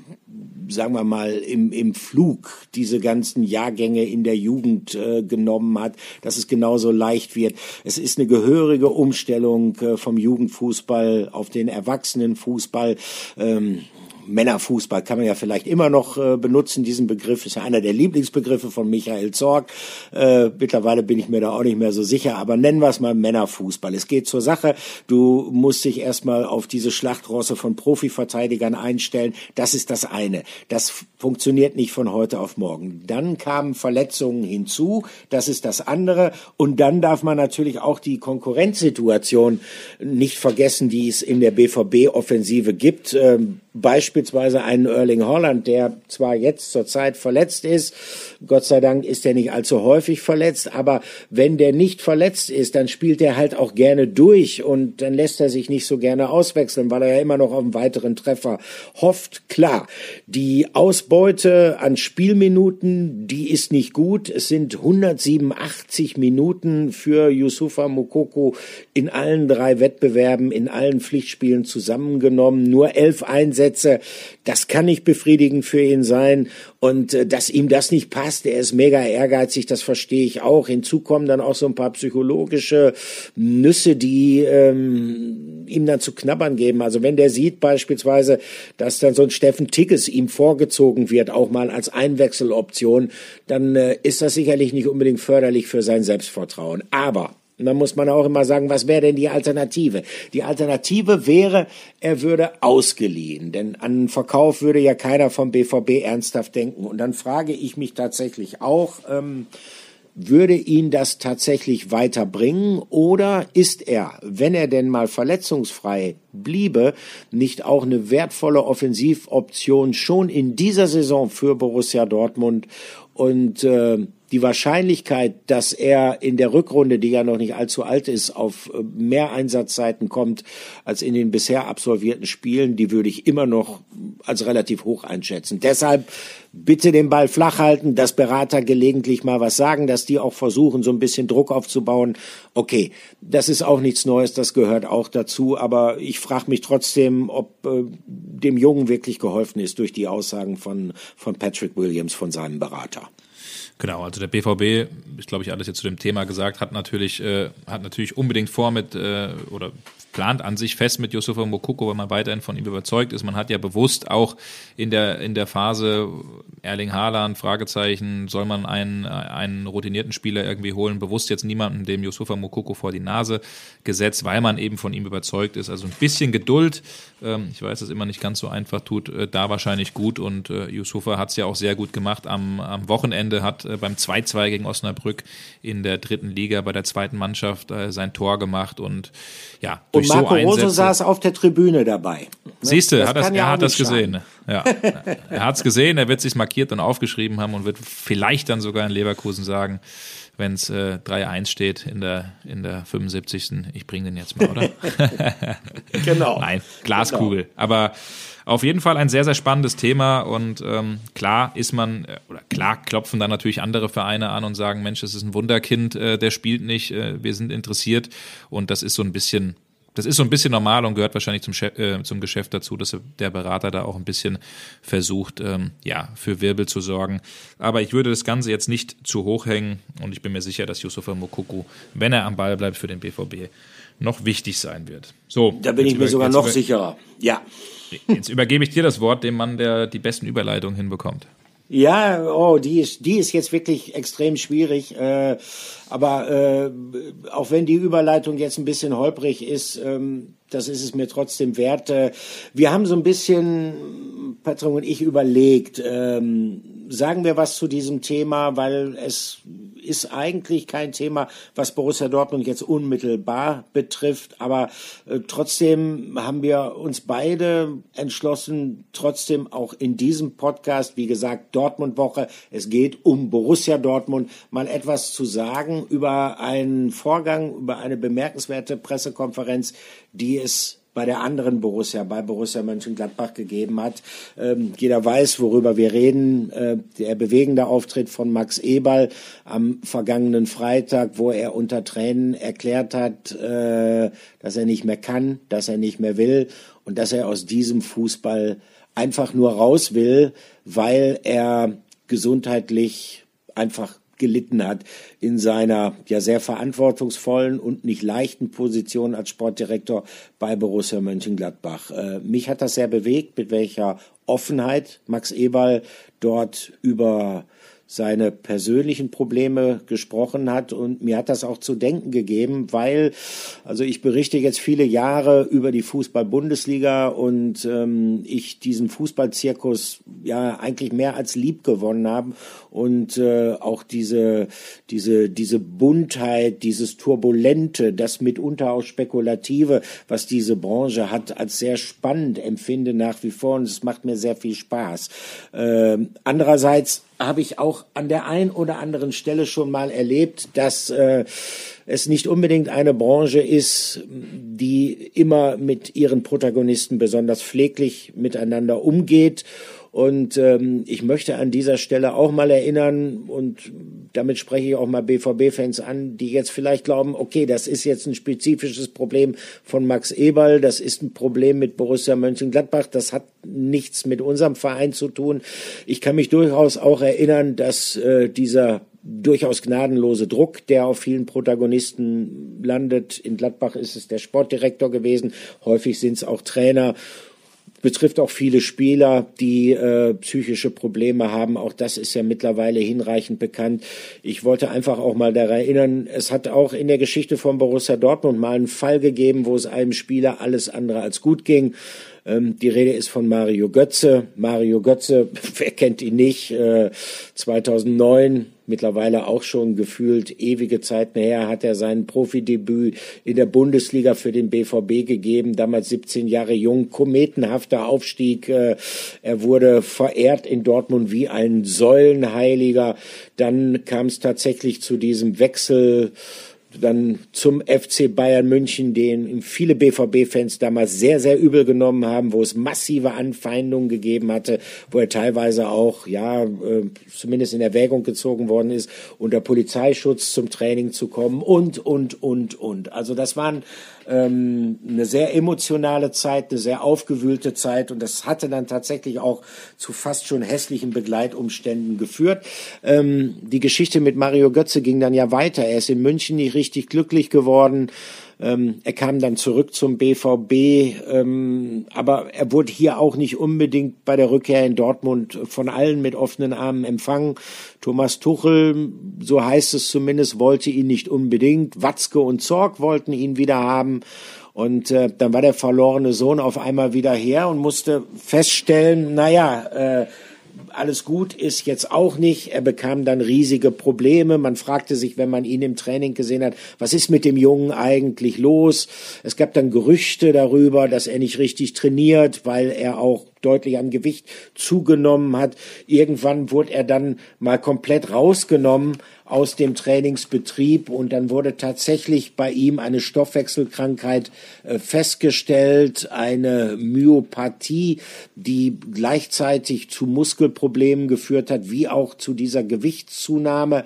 S2: Flug diese ganzen Jahrgänge in der Jugend genommen hat, dass es genauso leicht wird. Es ist eine gehörige Umstellung vom Jugendfußball auf den Erwachsenenfußball. Männerfußball kann man ja vielleicht immer noch benutzen, diesen Begriff ist ja einer der Lieblingsbegriffe von Michael Zorg. Mittlerweile bin ich mir da auch nicht mehr so sicher, aber nennen wir es mal Männerfußball. Es geht zur Sache, du musst dich erstmal auf diese Schlachtrosse von Profiverteidigern einstellen, das ist das eine. Das funktioniert nicht von heute auf morgen. Dann kamen Verletzungen hinzu, das ist das andere, und dann darf man natürlich auch die Konkurrenzsituation nicht vergessen, die es in der BVB-Offensive gibt. beispielsweise einen Erling Haaland, der zwar jetzt zurzeit verletzt ist, Gott sei Dank ist er nicht allzu häufig verletzt, aber wenn der nicht verletzt ist, dann spielt er halt auch gerne durch und dann lässt er sich nicht so gerne auswechseln, weil er ja immer noch auf einen weiteren Treffer hofft. Klar, die Ausbeute an Spielminuten, die ist nicht gut. Es sind 187 Minuten für Youssoufa Moukoko in allen 3 Wettbewerben, in allen Pflichtspielen zusammengenommen, nur 11 Einsätze. Das kann nicht befriedigend für ihn sein und dass ihm das nicht passt, er ist mega ehrgeizig, das verstehe ich auch. Hinzu kommen dann auch so ein paar psychologische Nüsse, die ihm dann zu knabbern geben. Also wenn der sieht beispielsweise, dass dann so ein Steffen Tigges ihm vorgezogen wird, auch mal als Einwechseloption, dann ist das sicherlich nicht unbedingt förderlich für sein Selbstvertrauen. Aber und dann muss man auch immer sagen, was wäre denn die Alternative? Die Alternative wäre, er würde ausgeliehen, denn an den Verkauf würde ja keiner vom BVB ernsthaft denken. Und dann frage ich mich tatsächlich auch, würde ihn das tatsächlich weiterbringen oder ist er, wenn er denn mal verletzungsfrei bliebe, nicht auch eine wertvolle Offensivoption schon in dieser Saison für Borussia Dortmund? Und die Wahrscheinlichkeit, dass er in der Rückrunde, die ja noch nicht allzu alt ist, auf mehr Einsatzzeiten kommt als in den bisher absolvierten Spielen, die würde ich immer noch als relativ hoch einschätzen. Deshalb bitte den Ball flach halten, dass Berater gelegentlich mal was sagen, dass die auch versuchen, so ein bisschen Druck aufzubauen. Okay, das ist auch nichts Neues, das gehört auch dazu, aber ich frage mich trotzdem, ob dem Jungen wirklich geholfen ist durch die Aussagen von Patrick Williams, von seinem Berater.
S3: Genau, also der BVB, ist glaube ich alles jetzt zu dem Thema gesagt, hat natürlich unbedingt vor mit oder plant an sich fest mit Youssoufa Moukoko, weil man weiterhin von ihm überzeugt ist. Man hat ja bewusst auch in der Phase Erling Haaland, Fragezeichen, soll man einen routinierten Spieler irgendwie holen, bewusst jetzt niemanden dem Youssoufa Moukoko vor die Nase gesetzt, weil man eben von ihm überzeugt ist. Also ein bisschen Geduld, ich weiß, dass es immer nicht ganz so einfach tut, da wahrscheinlich gut und Youssoufa hat es ja auch sehr gut gemacht am Wochenende, hat beim 2-2 gegen Osnabrück in der 3. Liga bei der 2. Mannschaft sein Tor gemacht und ja, durch
S2: und Marco
S3: so Einsätze.
S2: Rose saß auf der Tribüne dabei.
S3: Siehst du, er hat das
S2: schaden.
S3: gesehen. Ja, er hat es gesehen, er wird sich markiert und aufgeschrieben haben und wird vielleicht dann sogar in Leverkusen sagen, wenn es 3-1 steht in der 75. Ich bringe den jetzt mal, oder?
S2: Genau.
S3: Nein, Glaskugel. Genau. Aber auf jeden Fall ein sehr, sehr spannendes Thema und klar klopfen dann natürlich andere Vereine an und sagen, Mensch, das ist ein Wunderkind, der spielt nicht, wir sind interessiert und das ist so ein bisschen normal und gehört wahrscheinlich zum Geschäft dazu, dass der Berater da auch ein bisschen versucht, für Wirbel zu sorgen. Aber ich würde das Ganze jetzt nicht zu hoch hängen und ich bin mir sicher, dass Youssoufa Moukoko, wenn er am Ball bleibt für den BVB, noch wichtig sein wird. So,
S2: da bin ich mir sogar noch sicherer. Ja.
S3: Jetzt übergebe ich dir das Wort, dem Mann, der die besten Überleitungen hinbekommt.
S2: Ja, die ist jetzt wirklich extrem schwierig. Aber auch wenn die Überleitung jetzt ein bisschen holprig ist, das ist es mir trotzdem wert. Wir haben so ein bisschen, Patrick und ich, überlegt, sagen wir was zu diesem Thema, weil es ist eigentlich kein Thema, was Borussia Dortmund jetzt unmittelbar betrifft, aber trotzdem haben wir uns beide entschlossen, trotzdem auch in diesem Podcast, wie gesagt, Dortmund-Woche, es geht um Borussia Dortmund, mal etwas zu sagen über einen Vorgang, über eine bemerkenswerte Pressekonferenz, die es bei der anderen Borussia, bei Borussia Mönchengladbach gegeben hat. Jeder weiß, worüber wir reden. Der bewegende Auftritt von Max Eberl am vergangenen Freitag, wo er unter Tränen erklärt hat, dass er nicht mehr kann, dass er nicht mehr will und dass er aus diesem Fußball einfach nur raus will, weil er gesundheitlich einfach gelitten hat in seiner ja sehr verantwortungsvollen und nicht leichten Position als Sportdirektor bei Borussia Mönchengladbach. Mich hat das sehr bewegt, mit welcher Offenheit Max Eberl dort über seine persönlichen Probleme gesprochen hat, und mir hat das auch zu denken gegeben, weil, also ich berichte jetzt viele Jahre über die Fußball-Bundesliga und ich diesen Fußballzirkus ja eigentlich mehr als lieb gewonnen habe und auch diese Buntheit, dieses Turbulente, das mitunter auch Spekulative, was diese Branche hat, als sehr spannend empfinde nach wie vor, und es macht mir sehr viel Spaß. Andererseits habe ich auch an der ein oder anderen Stelle schon mal erlebt, dass es nicht unbedingt eine Branche ist, die immer mit ihren Protagonisten besonders pfleglich miteinander umgeht. Und ich möchte an dieser Stelle auch mal erinnern, und damit spreche ich auch mal BVB-Fans an, die jetzt vielleicht glauben, okay, das ist jetzt ein spezifisches Problem von Max Eberl, das ist ein Problem mit Borussia Mönchengladbach, das hat nichts mit unserem Verein zu tun. Ich kann mich durchaus auch erinnern, dass dieser durchaus gnadenlose Druck, der auf vielen Protagonisten landet, in Gladbach ist es der Sportdirektor gewesen, häufig sind es auch Trainer, betrifft auch viele Spieler, die psychische Probleme haben. Auch das ist ja mittlerweile hinreichend bekannt. Ich wollte einfach auch mal daran erinnern, es hat auch in der Geschichte von Borussia Dortmund mal einen Fall gegeben, wo es einem Spieler alles andere als gut ging. Die Rede ist von Mario Götze. Mario Götze, wer kennt ihn nicht, 2009, mittlerweile auch schon gefühlt ewige Zeiten her, hat er sein Profidebüt in der Bundesliga für den BVB gegeben, damals 17 Jahre jung, kometenhafter Aufstieg. Er wurde verehrt in Dortmund wie ein Säulenheiliger. Dann kam es tatsächlich zu diesem Wechsel dann zum FC Bayern München, den viele BVB-Fans damals sehr, sehr übel genommen haben, wo es massive Anfeindungen gegeben hatte, wo er teilweise auch, zumindest in Erwägung gezogen worden ist, unter Polizeischutz zum Training zu kommen und. Also das waren eine sehr emotionale Zeit, eine sehr aufgewühlte Zeit, und das hatte dann tatsächlich auch zu fast schon hässlichen Begleitumständen geführt. Die Geschichte mit Mario Götze ging dann ja weiter. Er ist in München nicht richtig glücklich geworden. Er kam dann zurück zum BVB, aber er wurde hier auch nicht unbedingt bei der Rückkehr in Dortmund von allen mit offenen Armen empfangen. Thomas Tuchel, so heißt es zumindest, wollte ihn nicht unbedingt. Watzke und Zorc wollten ihn wieder haben. Und dann war der verlorene Sohn auf einmal wieder her und musste feststellen, alles gut ist jetzt auch nicht. Er bekam dann riesige Probleme. Man fragte sich, wenn man ihn im Training gesehen hat, was ist mit dem Jungen eigentlich los? Es gab dann Gerüchte darüber, dass er nicht richtig trainiert, weil er auch deutlich an Gewicht zugenommen hat. Irgendwann wurde er dann mal komplett rausgenommen aus dem Trainingsbetrieb, und dann wurde tatsächlich bei ihm eine Stoffwechselkrankheit festgestellt, eine Myopathie, die gleichzeitig zu Muskelproblemen geführt hat, wie auch zu dieser Gewichtszunahme.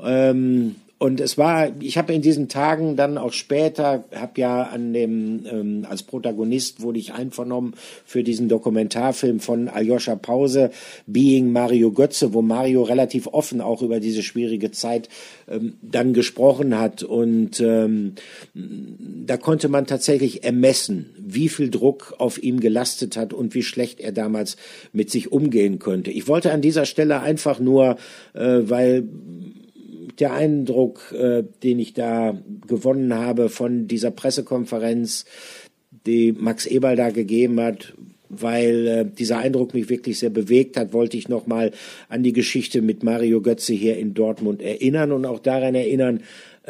S2: Und ich habe in diesen Tagen dann auch später, als Protagonist wurde ich einvernommen für diesen Dokumentarfilm von Aljoscha Pause, Being Mario Götze, wo Mario relativ offen auch über diese schwierige Zeit dann gesprochen hat. Und da konnte man tatsächlich ermessen, wie viel Druck auf ihm gelastet hat und wie schlecht er damals mit sich umgehen konnte. Ich wollte an dieser Stelle einfach nur, weil der Eindruck, den ich da gewonnen habe von dieser Pressekonferenz, die Max Eberl da gegeben hat, weil dieser Eindruck mich wirklich sehr bewegt hat, wollte ich nochmal an die Geschichte mit Mario Götze hier in Dortmund erinnern und auch daran erinnern,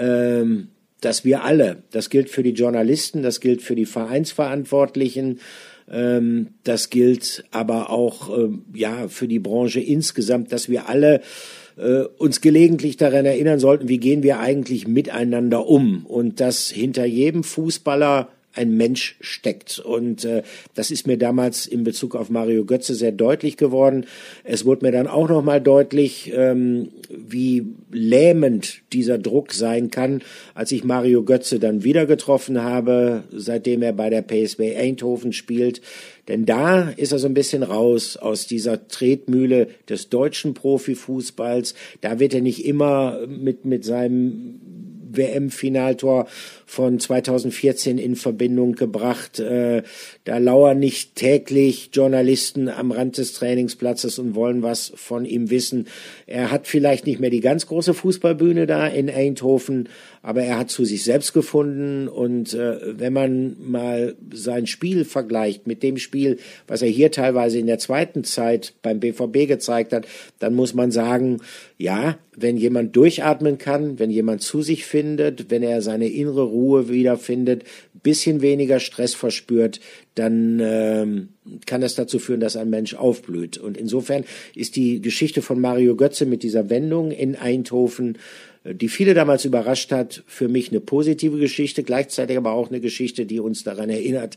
S2: dass wir alle, das gilt für die Journalisten, das gilt für die Vereinsverantwortlichen, das gilt aber auch für die Branche insgesamt, dass wir alle uns gelegentlich daran erinnern sollten, wie gehen wir eigentlich miteinander um, und dass hinter jedem Fußballer ein Mensch steckt. Und das ist mir damals in Bezug auf Mario Götze sehr deutlich geworden. Es wurde mir dann auch nochmal deutlich, wie lähmend dieser Druck sein kann, als ich Mario Götze dann wieder getroffen habe, seitdem er bei der PSV Eindhoven spielt. Denn da ist er so ein bisschen raus aus dieser Tretmühle des deutschen Profifußballs. Da wird er nicht immer mit seinem WM-Finaltor von 2014 in Verbindung gebracht. Da lauern nicht täglich Journalisten am Rand des Trainingsplatzes und wollen was von ihm wissen. Er hat vielleicht nicht mehr die ganz große Fußballbühne da in Eindhoven, aber er hat zu sich selbst gefunden. Und wenn man mal sein Spiel vergleicht mit dem Spiel, was er hier teilweise in der zweiten Zeit beim BVB gezeigt hat, dann muss man sagen, ja, wenn jemand durchatmen kann, wenn jemand zu sich findet, wenn er seine innere Ruhe wiederfindet, bisschen weniger Stress verspürt, dann kann das dazu führen, dass ein Mensch aufblüht. Und insofern ist die Geschichte von Mario Götze mit dieser Wendung in Eindhoven, die viele damals überrascht hat, für mich eine positive Geschichte, gleichzeitig aber auch eine Geschichte, die uns daran erinnert,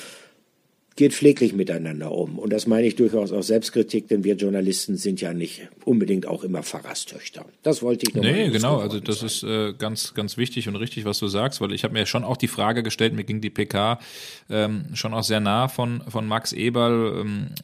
S2: geht pfleglich miteinander um. Und das meine ich durchaus auch Selbstkritik, denn wir Journalisten sind ja nicht unbedingt auch immer Pfarrerstöchter. Das wollte ich noch mal.
S3: Nee, genau, also das ist ganz, ganz wichtig und richtig, was du sagst, weil ich habe mir schon auch die Frage gestellt, mir ging die PK schon auch sehr nah von Max Eberl.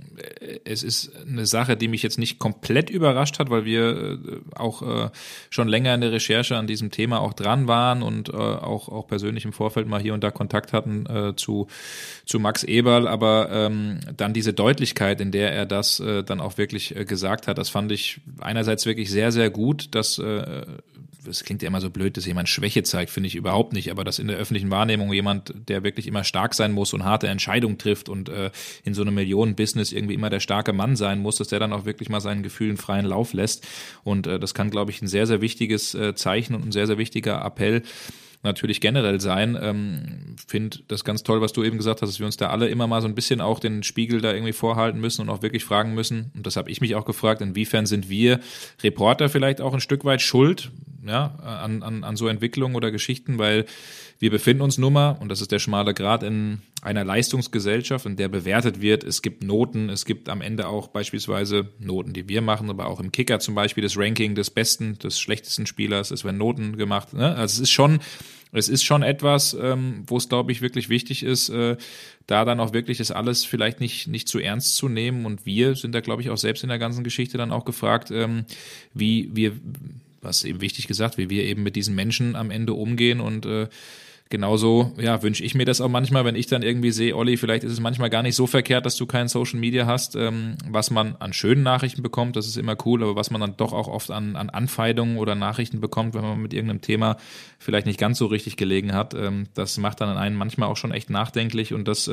S3: Es ist eine Sache, die mich jetzt nicht komplett überrascht hat, weil wir auch schon länger in der Recherche an diesem Thema auch dran waren und auch persönlich im Vorfeld mal hier und da Kontakt hatten zu Max Eberl, aber dann diese Deutlichkeit, in der er das dann auch wirklich gesagt hat, das fand ich einerseits wirklich sehr, sehr gut, dass das klingt ja immer so blöd, dass jemand Schwäche zeigt, finde ich überhaupt nicht, aber dass in der öffentlichen Wahrnehmung jemand, der wirklich immer stark sein muss und harte Entscheidungen trifft und in so einem Millionen-Business irgendwie immer der starke Mann sein muss, dass der dann auch wirklich mal seinen Gefühlen freien Lauf lässt, und das kann, glaube ich, ein sehr, sehr wichtiges Zeichen und ein sehr, sehr wichtiger Appell natürlich generell sein. Finde das ganz toll, was du eben gesagt hast, dass wir uns da alle immer mal so ein bisschen auch den Spiegel da irgendwie vorhalten müssen und auch wirklich fragen müssen, und das habe ich mich auch gefragt, inwiefern sind wir Reporter vielleicht auch ein Stück weit schuld, ja, an so Entwicklungen oder Geschichten, weil wir befinden uns nun mal, und das ist der schmale Grat, in einer Leistungsgesellschaft, in der bewertet wird. Es gibt Noten, es gibt am Ende auch beispielsweise Noten, die wir machen, aber auch im Kicker zum Beispiel das Ranking des besten, des schlechtesten Spielers, es werden Noten gemacht. Ne? Also es ist schon etwas, wo es, glaube ich, wirklich wichtig ist, da dann auch wirklich das alles vielleicht nicht zu ernst zu nehmen. Und wir sind da, glaube ich, auch selbst in der ganzen Geschichte dann auch gefragt, wie wir, was eben wichtig gesagt, wie wir eben mit diesen Menschen am Ende umgehen. Und genauso, ja, wünsche ich mir das auch manchmal, wenn ich dann irgendwie sehe, Olli, vielleicht ist es manchmal gar nicht so verkehrt, dass du kein Social Media hast, was man an schönen Nachrichten bekommt, das ist immer cool, aber was man dann doch auch oft an Anfeindungen oder Nachrichten bekommt, wenn man mit irgendeinem Thema vielleicht nicht ganz so richtig gelegen hat, das macht dann einen manchmal auch schon echt nachdenklich, und das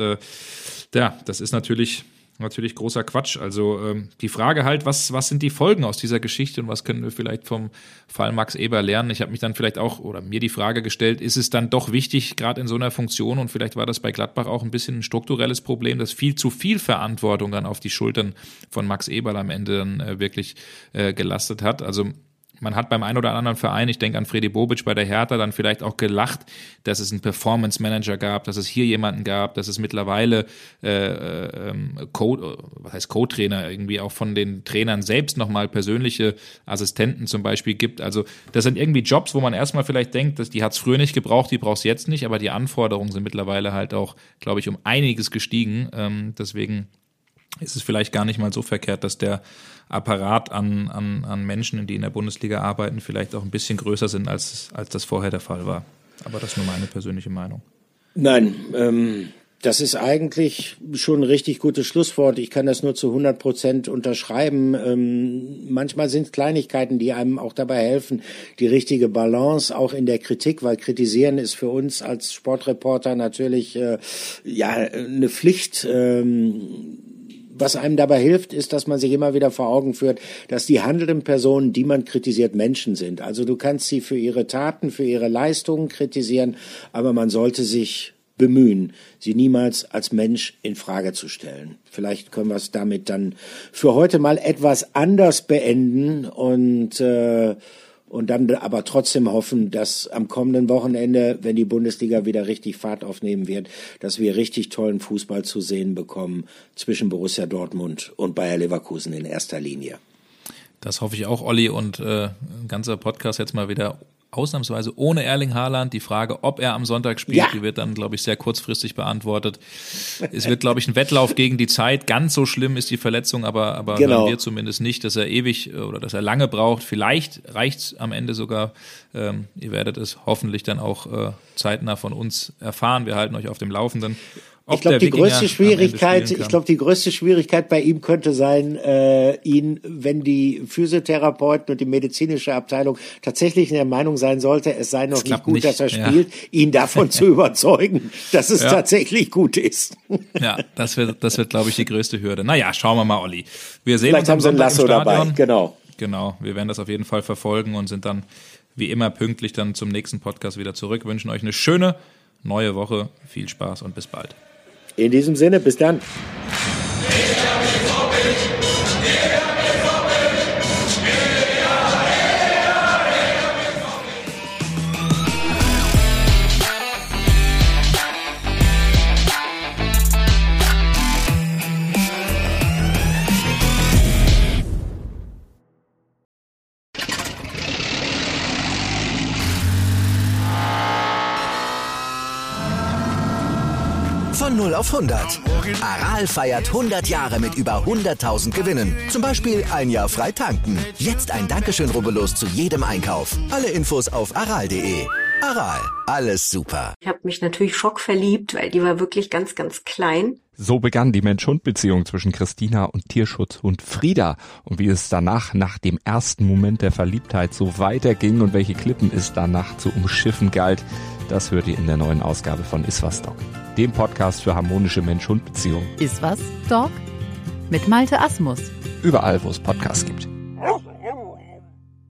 S3: ist natürlich großer Quatsch. Also die Frage halt, was sind die Folgen aus dieser Geschichte und was können wir vielleicht vom Fall Max Eberl lernen? Ich habe mich dann vielleicht auch, oder mir die Frage gestellt, ist es dann doch wichtig, gerade in so einer Funktion, und vielleicht war das bei Gladbach auch ein bisschen ein strukturelles Problem, dass viel zu viel Verantwortung dann auf die Schultern von Max Eberl am Ende dann wirklich gelastet hat. Also man hat beim einen oder anderen Verein, ich denke an Fredi Bobic bei der Hertha, dann vielleicht auch gelacht, dass es einen Performance-Manager gab, dass es hier jemanden gab, dass es mittlerweile Co-Trainer irgendwie auch von den Trainern selbst nochmal persönliche Assistenten zum Beispiel gibt. Also das sind irgendwie Jobs, wo man erstmal vielleicht denkt, dass die hat es früher nicht gebraucht, die braucht es jetzt nicht, aber die Anforderungen sind mittlerweile halt auch, glaube ich, um einiges gestiegen. Deswegen ist es vielleicht gar nicht mal so verkehrt, dass der Apparat an Menschen, die in der Bundesliga arbeiten, vielleicht auch ein bisschen größer sind, als das vorher der Fall war. Aber das ist nur meine persönliche Meinung.
S2: Nein, das ist eigentlich schon ein richtig gutes Schlusswort. Ich kann das nur zu 100% unterschreiben. Manchmal sind es Kleinigkeiten, die einem auch dabei helfen, die richtige Balance auch in der Kritik, weil kritisieren ist für uns als Sportreporter natürlich eine Pflicht. Was einem dabei hilft, ist, dass man sich immer wieder vor Augen führt, dass die handelnden Personen, die man kritisiert, Menschen sind. Also du kannst sie für ihre Taten, für ihre Leistungen kritisieren, aber man sollte sich bemühen, sie niemals als Mensch in Frage zu stellen. Vielleicht können wir es damit dann für heute mal etwas anders beenden und dann aber trotzdem hoffen, dass am kommenden Wochenende, wenn die Bundesliga wieder richtig Fahrt aufnehmen wird, dass wir richtig tollen Fußball zu sehen bekommen zwischen Borussia Dortmund und Bayer Leverkusen in erster Linie.
S3: Das hoffe ich auch, Olli, und ein ganzer Podcast jetzt mal wieder ausnahmsweise ohne Erling Haaland. Die Frage, ob er am Sonntag spielt, die wird dann, glaube ich, sehr kurzfristig beantwortet. Es wird, glaube ich, ein Wettlauf gegen die Zeit. Ganz so schlimm ist die Verletzung, aber hören wir zumindest nicht, dass er ewig oder dass er lange braucht. Vielleicht reicht's am Ende sogar. Ihr werdet es hoffentlich dann auch zeitnah von uns erfahren. Wir halten euch auf dem Laufenden. Ich glaube, die größte
S2: Schwierigkeit bei ihm könnte sein, ihn, wenn die Physiotherapeuten und die medizinische Abteilung tatsächlich in der Meinung sein sollte, es sei noch nicht gut, dass er spielt, ihn davon zu überzeugen, dass es tatsächlich gut ist.
S3: Ja, das wird, glaube ich, die größte Hürde. Naja, schauen wir mal, Olli. Wir sehen
S2: Vielleicht
S3: uns am
S2: haben sie ein
S3: Sonntag
S2: Lasso
S3: im Stadion.
S2: dabei,
S3: Genau, wir werden das auf jeden Fall verfolgen und sind dann wie immer pünktlich dann zum nächsten Podcast wieder zurück. Wünschen euch eine schöne neue Woche. Viel Spaß und bis bald.
S2: In diesem Sinne, bis dann.
S1: Von 0 auf 100. Aral feiert 100 Jahre mit über 100.000 Gewinnen. Zum Beispiel ein Jahr frei tanken. Jetzt ein Dankeschön, rubbellos zu jedem Einkauf. Alle Infos auf aral.de. Aral, alles super.
S7: Ich habe mich natürlich schockverliebt, weil die war wirklich ganz, ganz klein.
S8: So begann die Mensch-Hund-Beziehung zwischen Christina und Tierschutzhund Frieda. Und wie es danach, nach dem ersten Moment der Verliebtheit, so weiterging und welche Klippen es danach zu umschiffen galt, das hört ihr in der neuen Ausgabe von Iswas Dog, dem Podcast für harmonische Mensch-Hund-Beziehungen.
S9: Iswas Dog? Mit Malte Asmus.
S8: Überall, wo es Podcasts gibt.